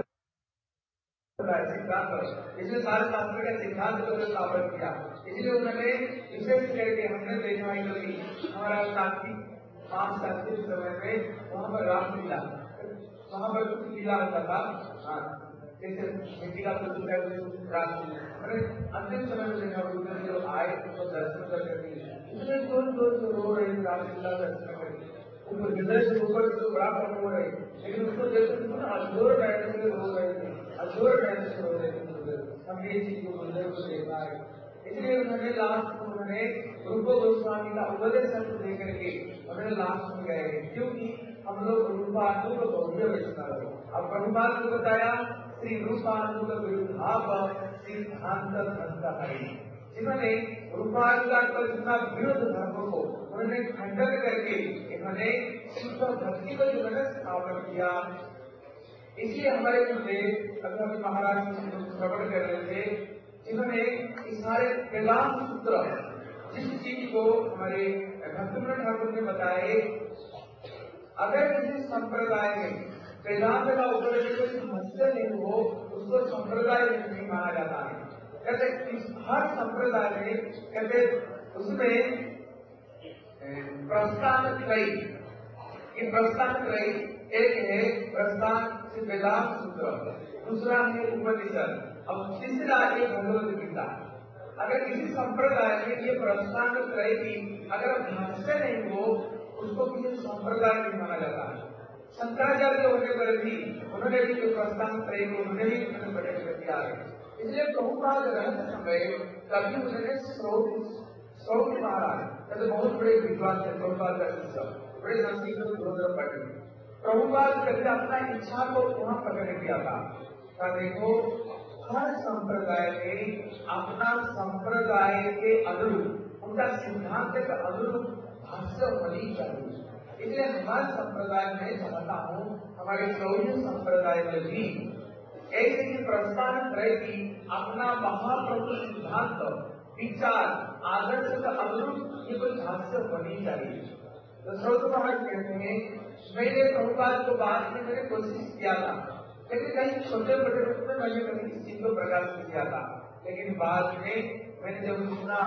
इसलिए सारे शास्त्र का सिद्धांत को स्थापन किया। इसलिए उन्होंने विशेष करके हमने देखा है कि हमारा कार्तिक 5 कार्तिक समय में वहाँ पर रामलीला, वहाँ पर कुछ लीला होता था, जैसे मिट्टी का रामलीला, अंतिम समय में देखा जो आए उनको दर्शन करके इतने जोर से रो रहे रामलीला दर्शन करके, उनको हृदय से ऊपर से बड़ा कठोर है, लेकिन उसको देखते अजोर रहने से रो रहे थे, अजोर रहने से रो रहे थे। हम ये चीज को गुरुदेव को देखा है, इसलिए उन्होंने लास्ट में उन्होंने रूप गोस्वामी का उपदेश लेकर के उन्होंने लास्ट में गए, क्योंकि हम लोग रूपानुग गौड़ीय वैष्णव। अब प्रभुपाद ने बताया श्री रूपानुग विरुद्धाप सिद्धांत धर्म हरि, जिन्होंने रूपानुग पर जितना विरुद्ध धर्म को उन्होंने खंडन करके इन्होंने शुद्ध भक्ति को जिन्होंने स्थापन किया। इसलिए हमारे गुरुदेव अभी महाराज श्रवण कर रहे थे, जिन्होंने इस सारे वेदांत सूत्र जिस चीज को हमारे भक्तिविनोद ठाकुर ने बताए, अगर किसी संप्रदाय में वेदांत का उपदेश कोई समस्या नहीं हो उसको संप्रदाय नहीं माना जाता है। कहते हर संप्रदाय में कहते उसमें प्रस्थान त्रयी, ये प्रस्थान त्रयी, एक है प्रस्थान वेदांत सूत्र, दूसरा है उपनिषद और तीसरा है भगवद गीता। अगर किसी संप्रदाय में ये प्रस्थान त्रयी की अगर भाष्य नहीं हो उसको किसी संप्रदाय नहीं माना जाता है। शंकराचार्य होने पर भी उन्होंने भी जो प्रस्थान त्रयी को उन्होंने भी प्रकट किया है। इसलिए प्रभुपाद रहते समय कभी उन्होंने श्रौत महाराज कहते बहुत बड़े विद्वान थे, प्रभुपाद का शिष्य, बड़े संस्कृत पंडित। प्रभुपाद कभी अपना इच्छा को वहां प्रकट किया था। देखो हर संप्रदाय में अपना संप्रदाय के अनुरूप उनका सिद्धांत के अनुरूप भाष्य होनी चाहिए। इसलिए हमारे संप्रदाय में चाहता हूँ हमारे गौड़ीय संप्रदाय में भी ऐसे ही प्रस्थान त्रय की अपना महाप्रभु सिद्धांत विचार आदर्श का अनुरूप ये कोई भाष्य होनी चाहिए। तो श्रोत महाराज कहते हैं मैंने प्रभुपाद को बाद में मैंने कोशिश किया था, लेकिन कहीं छोटे बड़े रूप में मैंने कभी इस चीज को प्रकाशित किया था, लेकिन बाद में मैंने जब सुना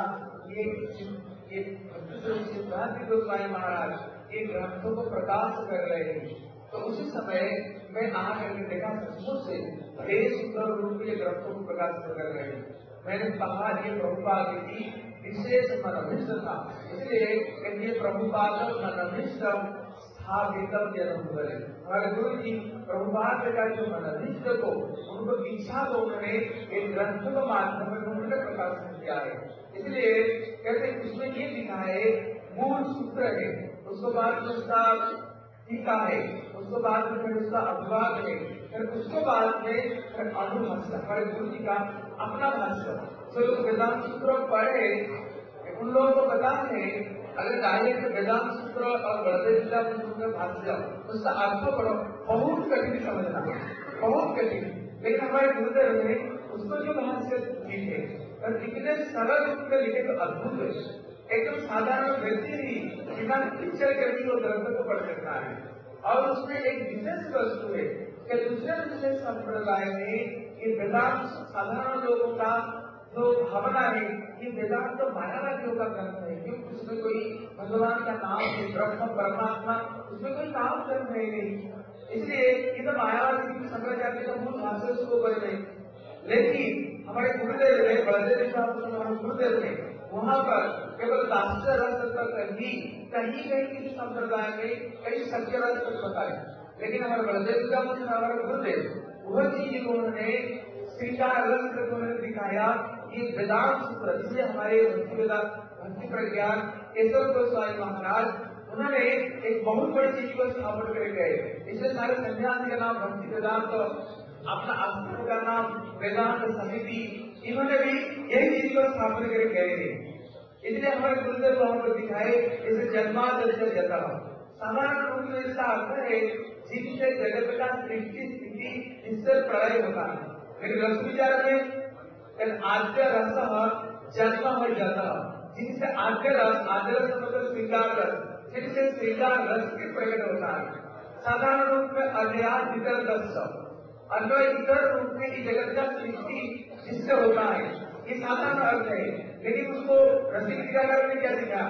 ये सिद्धांत गोस्वामी महाराज ये ग्रंथों को प्रकाश कर रहे हैं, तो उसी समय मैं आकर के देखा सचमुच से बड़े सुंदर रूप में ग्रंथों को प्रकाशित कर रहे हैं। मैंने कहा ये प्रभुपाद की विशेष मनोभिष्ट था, इसलिए ये प्रभुपाद मनोभिष्ट स्थापित हमारे गुरु जी प्रभुपाद का जो मनोभिष्ट को उनको इच्छा को उन्होंने एक ग्रंथ के माध्यम में उन्होंने प्रकाशित किया है। इसलिए कहते उसमें ये लिखा है मूल सूत्र है, उसको बाद में उसका टीका है, उसको बाद में फिर उसका अनुवाद है, फिर उसको बाद में अनुभाष्य हमारे गुरु जी का अपना भाष्य। जो लोग वेदांत सूत्र पढ़े उन लोगों को पता है अगर डायरेक्ट वेदांत सूत्र और बड़े भाष्य उसका अर्थ पढ़ो बहुत कठिन समझना, बहुत कठिन। लेकिन हमारे गुरुदेव ने उसको जो भाष्य लिखे और कितने सरल रूप में लिखे तो अद्भुत है। एकदम साधारण व्यक्ति ही बिना पिक्चर के भी वो ग्रंथ को पढ़ सकता है। और उसमें एक विशेष वस्तु है कि दूसरे संप्रदाय में ये वेदांत साधारण लोगों का जो भावना है ये वेदांत तो मायावादियों का ग्रंथ है, क्योंकि उसमें कोई भगवान का नाम है, ब्रह्म परमात्मा, उसमें कोई नाम कर्म है नहीं, इसलिए ये तो मायावादी शंकराचार्य का मूल भाष्य उसको पढ़ रहे। लेकिन हमारे गुरुदेव ने बड़देव गुरुदेव ने वहाँ पर केवल दास्य रस तक ही कहीं किसी संप्रदाय में कई सत्य रस तक बताए, लेकिन हमारे बड़देव का हमारे गुरुदेव वह चीज को उन्होंने श्रृंगार रस तक उन्होंने दिखाया। ये वेदांत सूत्र जिसे हमारे भक्ति प्रज्ञान केशव गोस्वामी महाराज उन्होंने एक बहुत बड़ी चीज को स्थापन कर गए। इसलिए सारे सन्यासी का नाम भक्ति वेदांत, अपना अस्तित्व का नाम वेदांत समिति, इन्होंने भी यही चीज को स्थापन कर गए हैं। इसलिए हमारे गुरुदेव वहां पर दिखाए इसे जन्माद्य जता साधारण रूप में इसका अर्थ है जिससे जगत का सृष्टि स्थिति इससे प्रलय होता है। लेकिन रस विचार में आद्य रस जन्म हो जाता, जिनसे आद्य रस मतलब श्रृंगार रस, जिनसे श्रृंगार रस के प्रकट होता है। साधारण रूप में अज्ञान इतर रस, अन्य इतर रूप में इस जगत का सृष्टि जिससे होता है, ये साधारण अर्थ है। लेकिन उसको रसिक टीकाकार ने क्या दिया,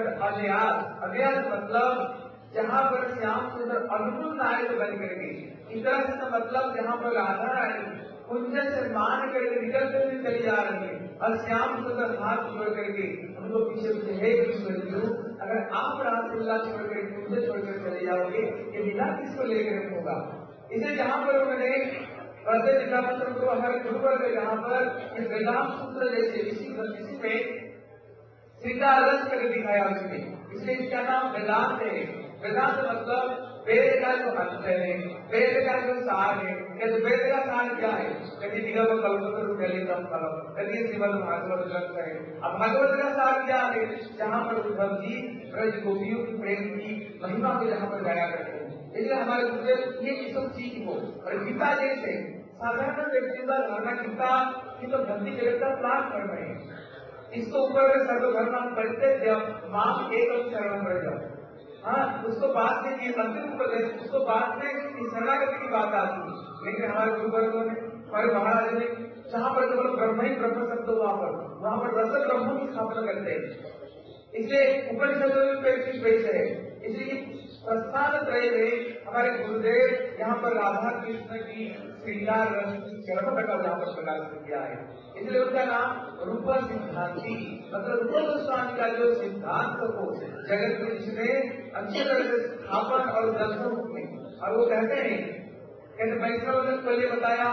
अज्ञान मतलब जहाँ पर श्याम सुंदर अनुकूल नायक बन करके, इतर से मतलब जहाँ पर राधा रानी कुंज से मान करके निकलते हुए चली जा रही है और श्याम सुंदर हाथ जोड़ करके उनको पीछे पीछे हे कृष्ण, अगर आप रासलीला छोड़ करके मुझे छोड़कर चले जाओगे ये बिना किसको लेकर होगा। इसे जहाँ पर उन्होंने पढ़ते दीक्षा मंत्र को हमारे गुरुवर्ग यहाँ पर ये वेदांत सूत्र जैसे इसी में श्रृंगार रस करके दिखाया उसने, इसलिए इसका नाम वेदांत है। वेदांत मतलब वेद का जो अर्थ है, वेद का जो सार है। वेद का सार क्या है? कभी दिगम कल्पतरु गलितम फलम, कभी श्रीमद् भागवत ग्रंथ है। अब भागवत का सार क्या है? जहाँ पर उद्धव जी ब्रज गोपियों की प्रेम की महिमा को जहाँ पर गाया करते हैं, इसलिए हमारे गुरुदेव ये सब चीज हो। और गीता जैसे साधारण व्यक्ति का धारणा गीता की तो भक्ति जगत का प्लान कर रहे हैं, इसको ऊपर में सर्वधर्म करते जब मां एकम शरण बढ़ जाओ, हाँ उसको बाद में ये अंतिम उपदेश, उसको बाद में शरणागति की बात आती है। लेकिन हमारे गुरुवर्गों ने, हमारे महाराज ने जहाँ पर केवल ब्रह्म ही ब्रह्म शब्द वहां पर रस ब्रह्म की स्थापना करते हैं। इसलिए उपनिषदों में पेश है। इसलिए प्रस्थान त्रय में हमारे गुरुदेव यहाँ पर राधा कृष्ण की श्रृंगार रस की चरम का यहाँ पर प्रकाशित किया है। इसलिए उनका नाम रूप सिद्धांति, मतलब रूप गोस्वामी का जो सिद्धांत को जगत में जिसने अच्छी तरह से स्थापन और दर्शन में, और वो कहते वैष्णव ने पहले बताया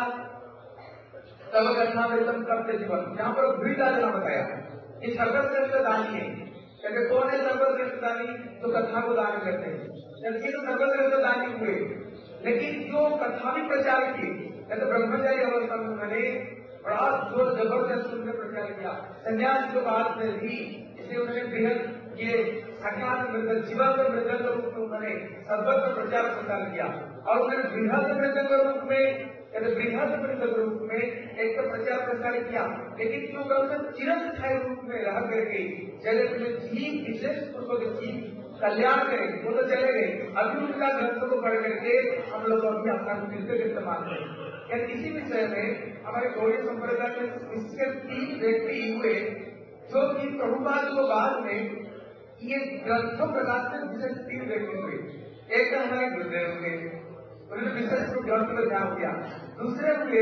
तब कथा वेतन करते जीवन, जहाँ पर भीड़ डालना बताया। ये सर्वश्रेष्ठ दानी है। कहते कौन है सर्वश्रेष्ठ दानी? तो कथा को दान करते हैं, जबकि तो सर्वश्रेष्ठ दानी हुए। लेकिन जो कथा भी प्रचार की, कहते ब्रह्मचारी अवस्था में उन्होंने बड़ा जो जबरदस्त उन्होंने प्रचार किया। संन्यास के बाद में भी इसलिए उन्होंने बृहद ये साक्षात मृदंग, जीवन मृदंग रूप में उन्होंने सर्वत्र प्रचार प्रसार किया। और उन्होंने बृहद मृदंग रूप में, कहते बृहद मृदंग रूप में एक तो प्रचार प्रसार किया, लेकिन क्यों उन्होंने चिरस्थायी रूप में रह करके जगत में जीव विशेष पूर्वक जीव कल्याण करें, वो तो चले गए। अभी उनका ग्रंथों को पढ़ करके हम लोग अभी अपना कीर्तन इस्तेमाल करें। इसी विषय में हमारे गौड़ी संप्रदाय में इसके 3 व्यक्ति हुए जो कि प्रभुपाद को बाद में ये ग्रंथों प्रकाश में विशेष 3 व्यक्ति हुए। एक तो हमारे गुरुदेव हुए, उन्होंने विशेष रूप ग्रंथ पर ध्यान दिया। दूसरे हुए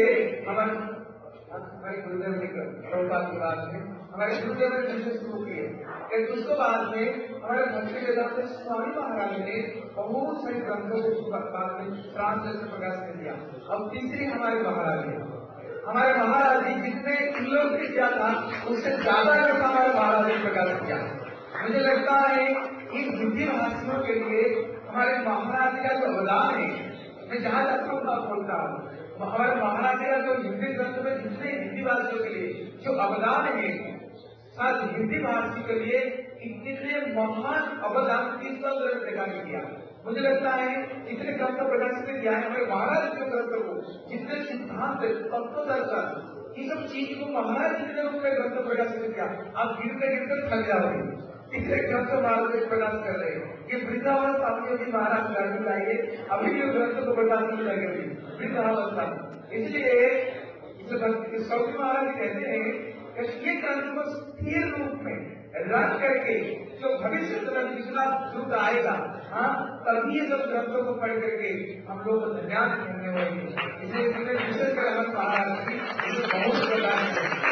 हमारे गुरुदेव ने प्रभुपाद के बाद में हमारे गुरुदेव ने विशेष रूप किए। उसके बाद में हमारे भक्ति वेदांत स्वामी महाराज ने बहुत सारे ग्रंथों को बाद में ट्रांसलेशन प्रकाश कर दिया। अब तीसरी हमारे महाराज है। हमारे महाराज जी जितने इन लोग ने किया था उससे ज्यादा ग्रंथ हमारे महाराज ने प्रकाश किया। मुझे लगता है इन हिंदी भाषियों के लिए हमारे महाराज का जो अवदान है, मैं जहाँ तक बोलता हूँ, हमारे महाराज का जो हिंदी ग्रंथ में जितने हिंदी भाषियों के लिए जो अवदान है, साथ हिंदी भाषी के लिए इतने महान अवदान की सब ग्रंथ प्रकाश किया। मुझे लगता है इतने ग्रंथ प्रकाशित किया है हमारे महाराज के ग्रंथ को, जितने सिद्धांत तत्व दर्शन ये सब चीज को महाराज जी ने उनके ग्रंथ प्रकाशित किया। आप गिरते गिरते थक जाओगे, इतने ग्रंथ महाराज प्रकाश कर रहे हैं। ये वृद्धावस्था भी महाराज गाड़ी लाइए, अभी भी ग्रंथ को प्रकाशित करेंगे वृद्धावस्था। इसलिए स्वामी महाराज कहते हैं कि ये ग्रंथ को स्थिर रूप में रख करके जो भविष्य में पिछला युग आएगा, हाँ तभी ये सब ग्रंथों को पढ़ करके हम लोग धन्यवाद करने होंगे। इसलिए विशेषकर हमारे महाराज जी बहुत बताए।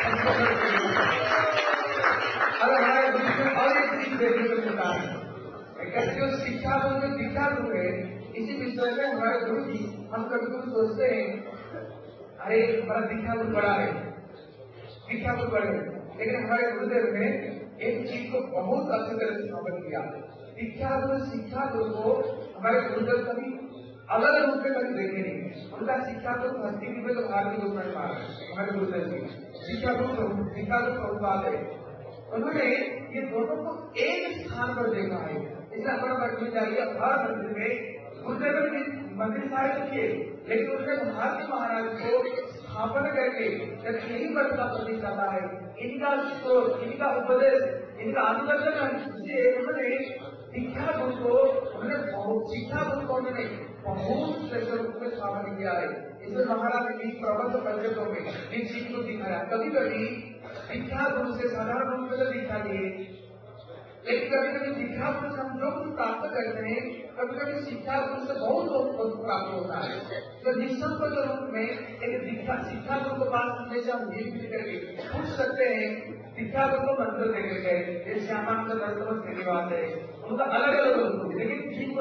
अगर हमारे गुरु में और एक चीज देखने को मिलता है, जो शिक्षा को जो दीक्षा रूप है, इसी विषय में हमारे गुरु जी हम कभी कभी सोचते हैं अरे हमारा दीक्षा गुरु बड़ा है, दीक्षा गुरु बड़े, लेकिन हमारे गुरुदेव ने एक चीज को बहुत अच्छी तरह से स्थापित किया। दीक्षा गुरु शिक्षा गुरु को हमारे गुरुदेव कभी अलग रूप में कभी देखे नहीं। उनका शिक्षा गुरु भक्ति में तो भारतीय रूप में मारा हमारे गुरुदेव जी शिक्षा गुरु प्रभुपाद है। उन्होंने ये दोनों को एक स्थान पर देखा है। इसलिए हमारा बैठने चाहिए हर मंदिर में गुरुदेव के मंदिर सारे तो किए, लेकिन उन्होंने भारतीय महाराज को स्थापना करके जब यही पद का प्रतीक करता है, इनका स्रोत, इनका उपदेश, इनका अनुदर्शन से उन्होंने दीक्षा गुरु को उन्होंने बहुत शिक्षा गुरु को उन्होंने बहुत श्रेष्ठ रूप में स्थापना किया है। इसलिए महाराज ने प्रबंध पंचकों में इन चीज को दिखाया। कभी कभी दीक्षा गुरु से साधारण रूप में दीक्षा लिए, लेकिन कभी कभी शिक्षा गुरु से हम जो कुछ प्राप्त करते हैं, कभी कभी शिक्षा गुरु से बहुत प्राप्त होता है। तो निःशंक के रूप में एक शिक्षा गुरु को पास जैसे हम भीड़ करके पूछ सकते हैं। शिक्षा गुरु को मंत्र देने गए, श्यामा श्रीनिवास है, उनका अलग अलग रूप है, लेकिन जीव गोस्वामी को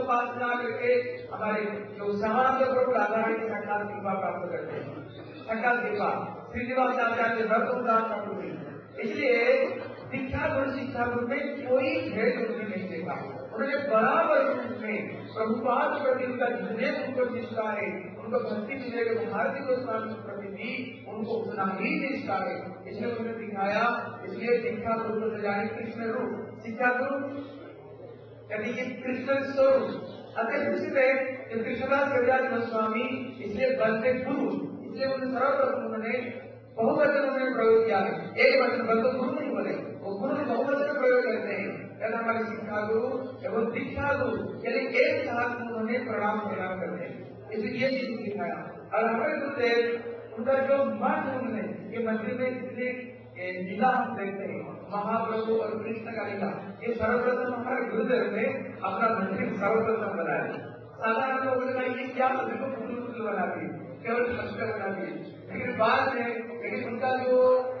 उपासना करके हमारे जो समाज प्रभु राधा रानी की साक्षात कृपा प्राप्त करते हैं। साक्षात कृपा श्रीनिवास आचार्य व्रत उदास प्रभु। इसलिए दीक्षा गुरु शिक्षा गुरु में कोई भेद उन्होंने नहीं देखा। उन्होंने बराबर रूप में प्रभुपाद प्रति उनका जितने उनको निष्ठा है, उनको भक्ति मिलेगा भारतीय गोस्वामी के प्रति भी उनको उतना ही निष्ठा है। इसलिए उन्होंने दिखाया। इसलिए दीक्षा गुरु को सजाए कृष्ण रूप, शिक्षा गुरु यानी कि कृष्ण स्वरूप अत्यंत है कि कृष्णदास कविराज गोस्वामी इसलिए बनते गुरु। इसलिए उन्हें सर्वप्रथम उन्होंने बहुवचन उन्होंने प्रयोग किया है। एक वचन बल तो गुरु नहीं बोले, वो गुरु बहुवचन प्रयोग करते हैं। कहना हमारे शिक्षा गुरु एवं दीक्षा गुरु यानी एक साथ उन्होंने प्रणाम प्रणाम करते हैं। इसलिए ये चीज दिखाया। और हमारे गुरुदेव उनका जो मन उन्होंने ये मंदिर में जितने लीला हम देखते हैं, महाप्रभु और कृष्ण का लीला, ये सर्वप्रथम हमारे गुरुदेव ने अपना मंदिर सर्वप्रथम बनाया। साधारण लोगों ने ये क्या मंदिर को पुतल पुतल बना दी, केवल शस्त्र बना दी। लेकिन बाद में उनका जो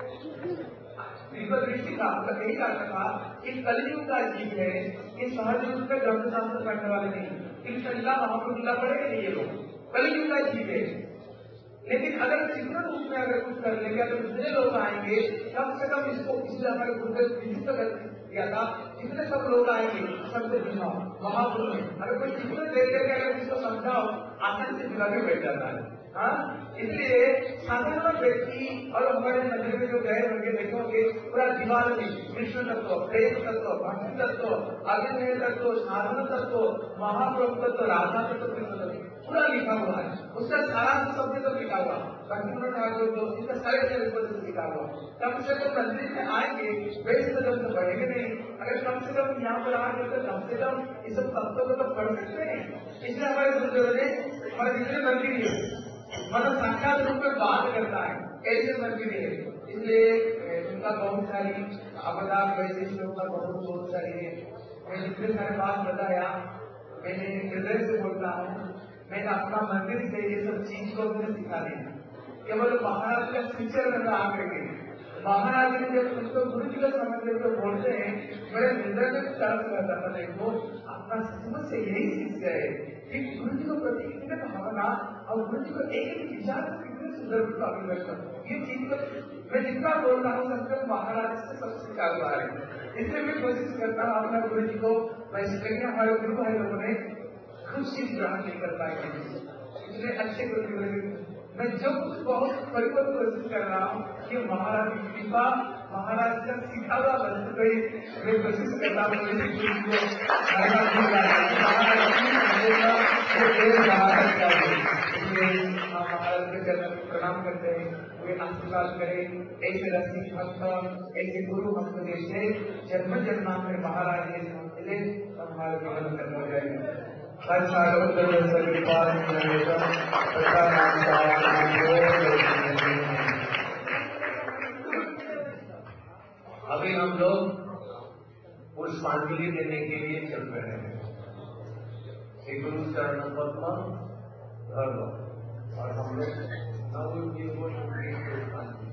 दृष्टि था मतलब यही कहता था कि कलयुग का जीव है, ये सहज रूप में ग्रंथ शास्त्र पढ़ने वाले नहीं। कृष्ण लीला महाप्रभु लीला पढ़ेंगे नहीं ये लोग, कलयुग का जीव है। लेकिन अगर तीव्र रूप में अगर कुछ कर लेंगे, अगर जितने लोग आएंगे कम से कम इसको, इसलिए हमारे गुरुदेव विशिष्ट कर दिया था, जितने सब लोग आएंगे सबसे भिन्न महापुरुष में अगर कोई चित्र देख करके अगर इसको समझाओ आसान से दिला भी बैठ जाता है। हाँ, इसलिए साधारण व्यक्ति और हमारे मंदिर में जो गए होंगे देखोगे पूरा दीवार में कृष्ण तत्व, प्रेम तत्व, भक्ति तत्व, अभिनय तत्व, साधन तत्व, महाप्रभु तत्व, राधा तत्व, कृष्ण तत्व पूरा लिखा हुआ है। उसका सारा शब्द तो लिखा हुआ, भक्ति ठाकुर तो इसका सारे शब्द लिखा हुआ। कम से कम मंदिर में आएंगे वैसे तो पढ़ेंगे नहीं, अगर कम से कम यहाँ पर आएंगे तो कम से कम इस सब तत्वों को तो पढ़ सकते हैं। इसलिए हमारे गुरुदेव ने हमारे जितने मंदिर है मतलब साक्षात रूप में बात करता है, ऐसे मंदिर है। इसलिए उनका बहुत सारी अवदान वैशिष्टों का बहुत सारी है। मैं जितने सारे बात बताया मैंने हृदय से बोलता हूँ। मैंने अपना मंदिर से ये सब चीज को अपने सिखा दी। केवल महाराज का शिक्षक में आकर के महाराज ने जब उनको गुरु जी का समझ को बोलते हैं, मेरे हृदय में तरफ रहता था, देखो अपना समझ से यही शिष्य है कि गुरु जी को प्रति कितने भावना और गुरु जी को एक एक विचार को कितने सुंदर रूप में अभिव्यक्त। ये चीज मैं जितना बोल रहा हूँ सबसे महाराज से सब सीखा हुआ है। इसलिए मैं कोशिश करता हूँ अपना गुरु जी को वैसे हमारे गुरु भाई लोगों ने खुद चीज ग्रहण नहीं कर पाएंगे। इतने अच्छे गुरु मैं जो कुछ बहुत परिवर्तन कोशिश कर रहा हूँ कि महाराज की कृपा, महाराज का सिखा हुआ बन गई। मैं कोशिश करता हूँ महाराज के चरण प्रणाम करते हैं, वे आशीर्वाद करें। ऐसे रसिक भक्त, ऐसे गुरु भक्त जैसे जन्म जन्मा में महाराज जैसे मिले तो हमारे जीवन कर्म हो जाएगा। अभी हम लोग पुष्पांजलि देने के लिए चल रहे हैं। श्री गुरु चरण पद्म धर्म और हम लोग पुष्पांजलि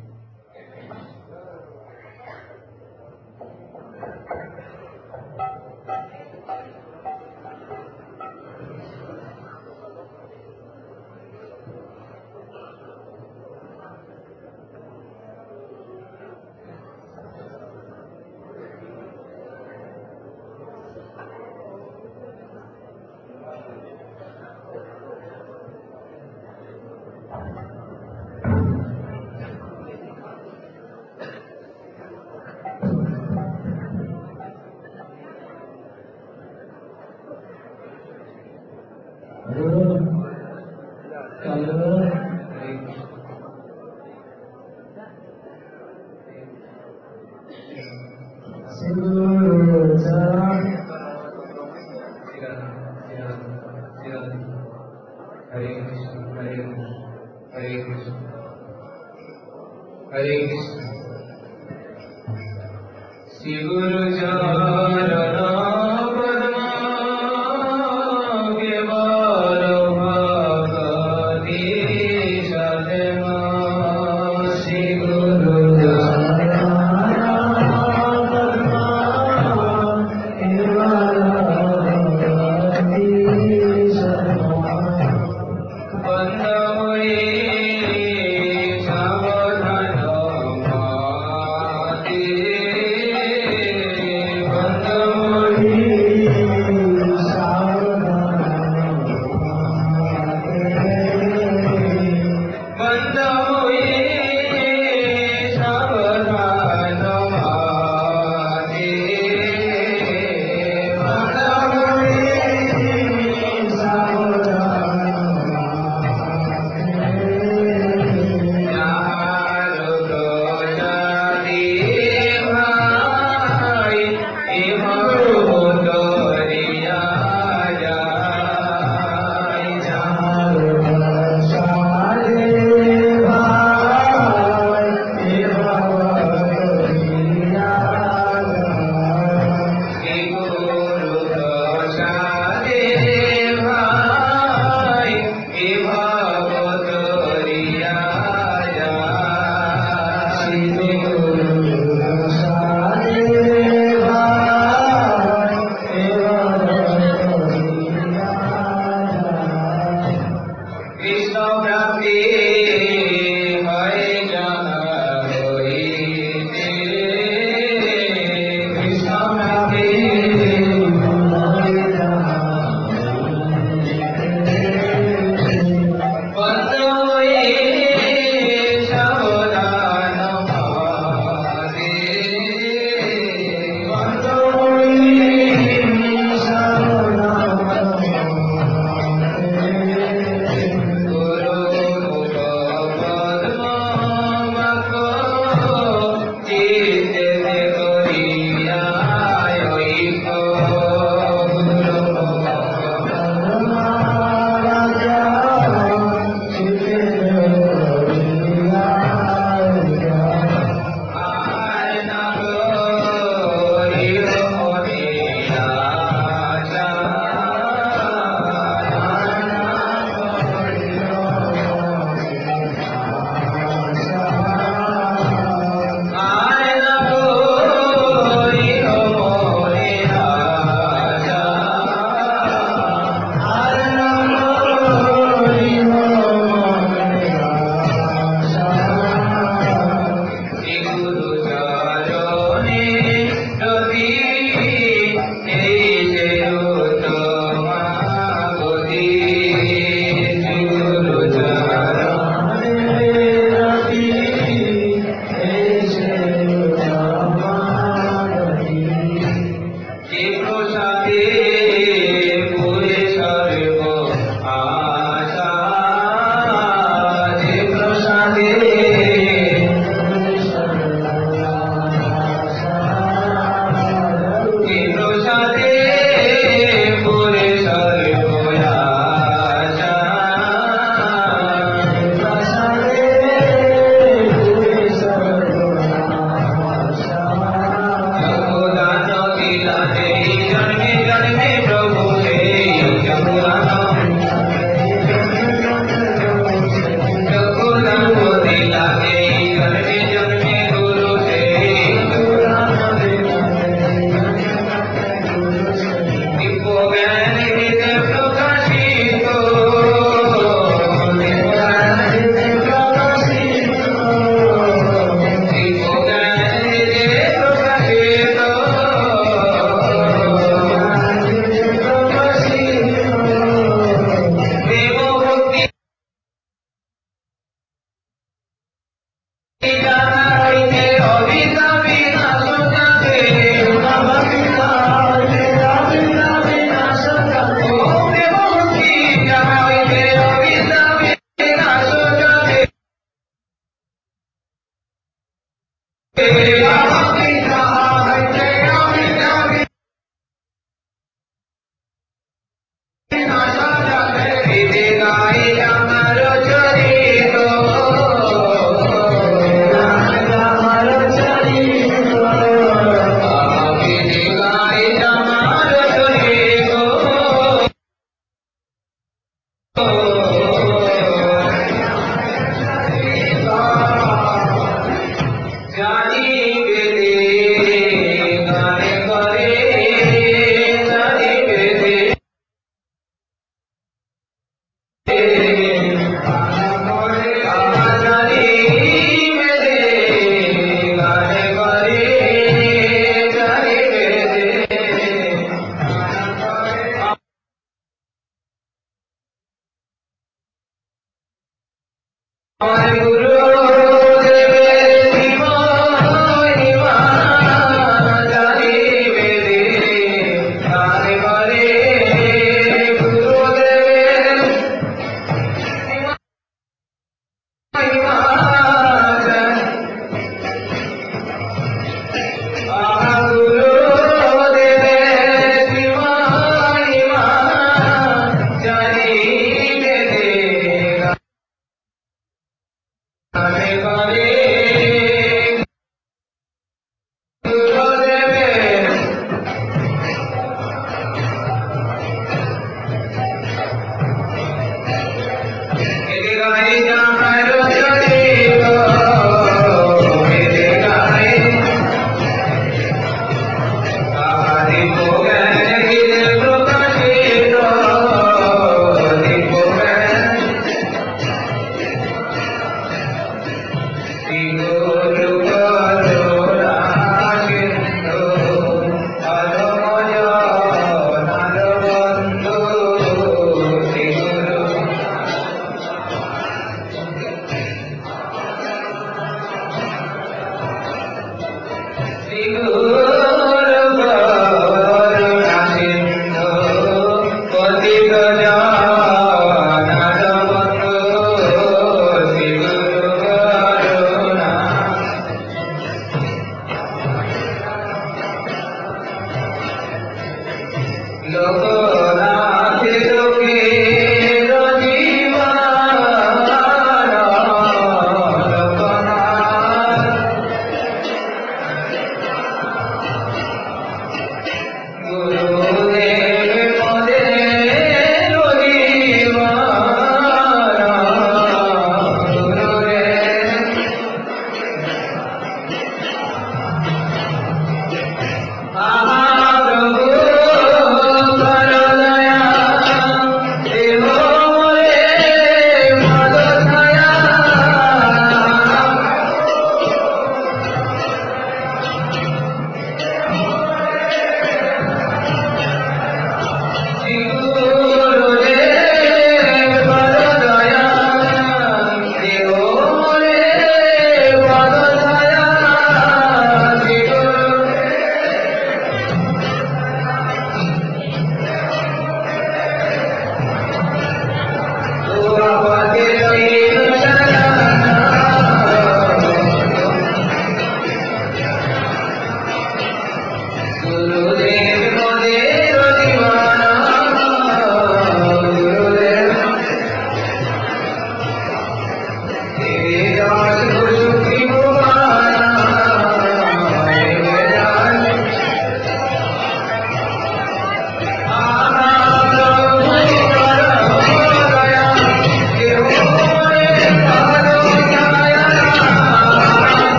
गुरु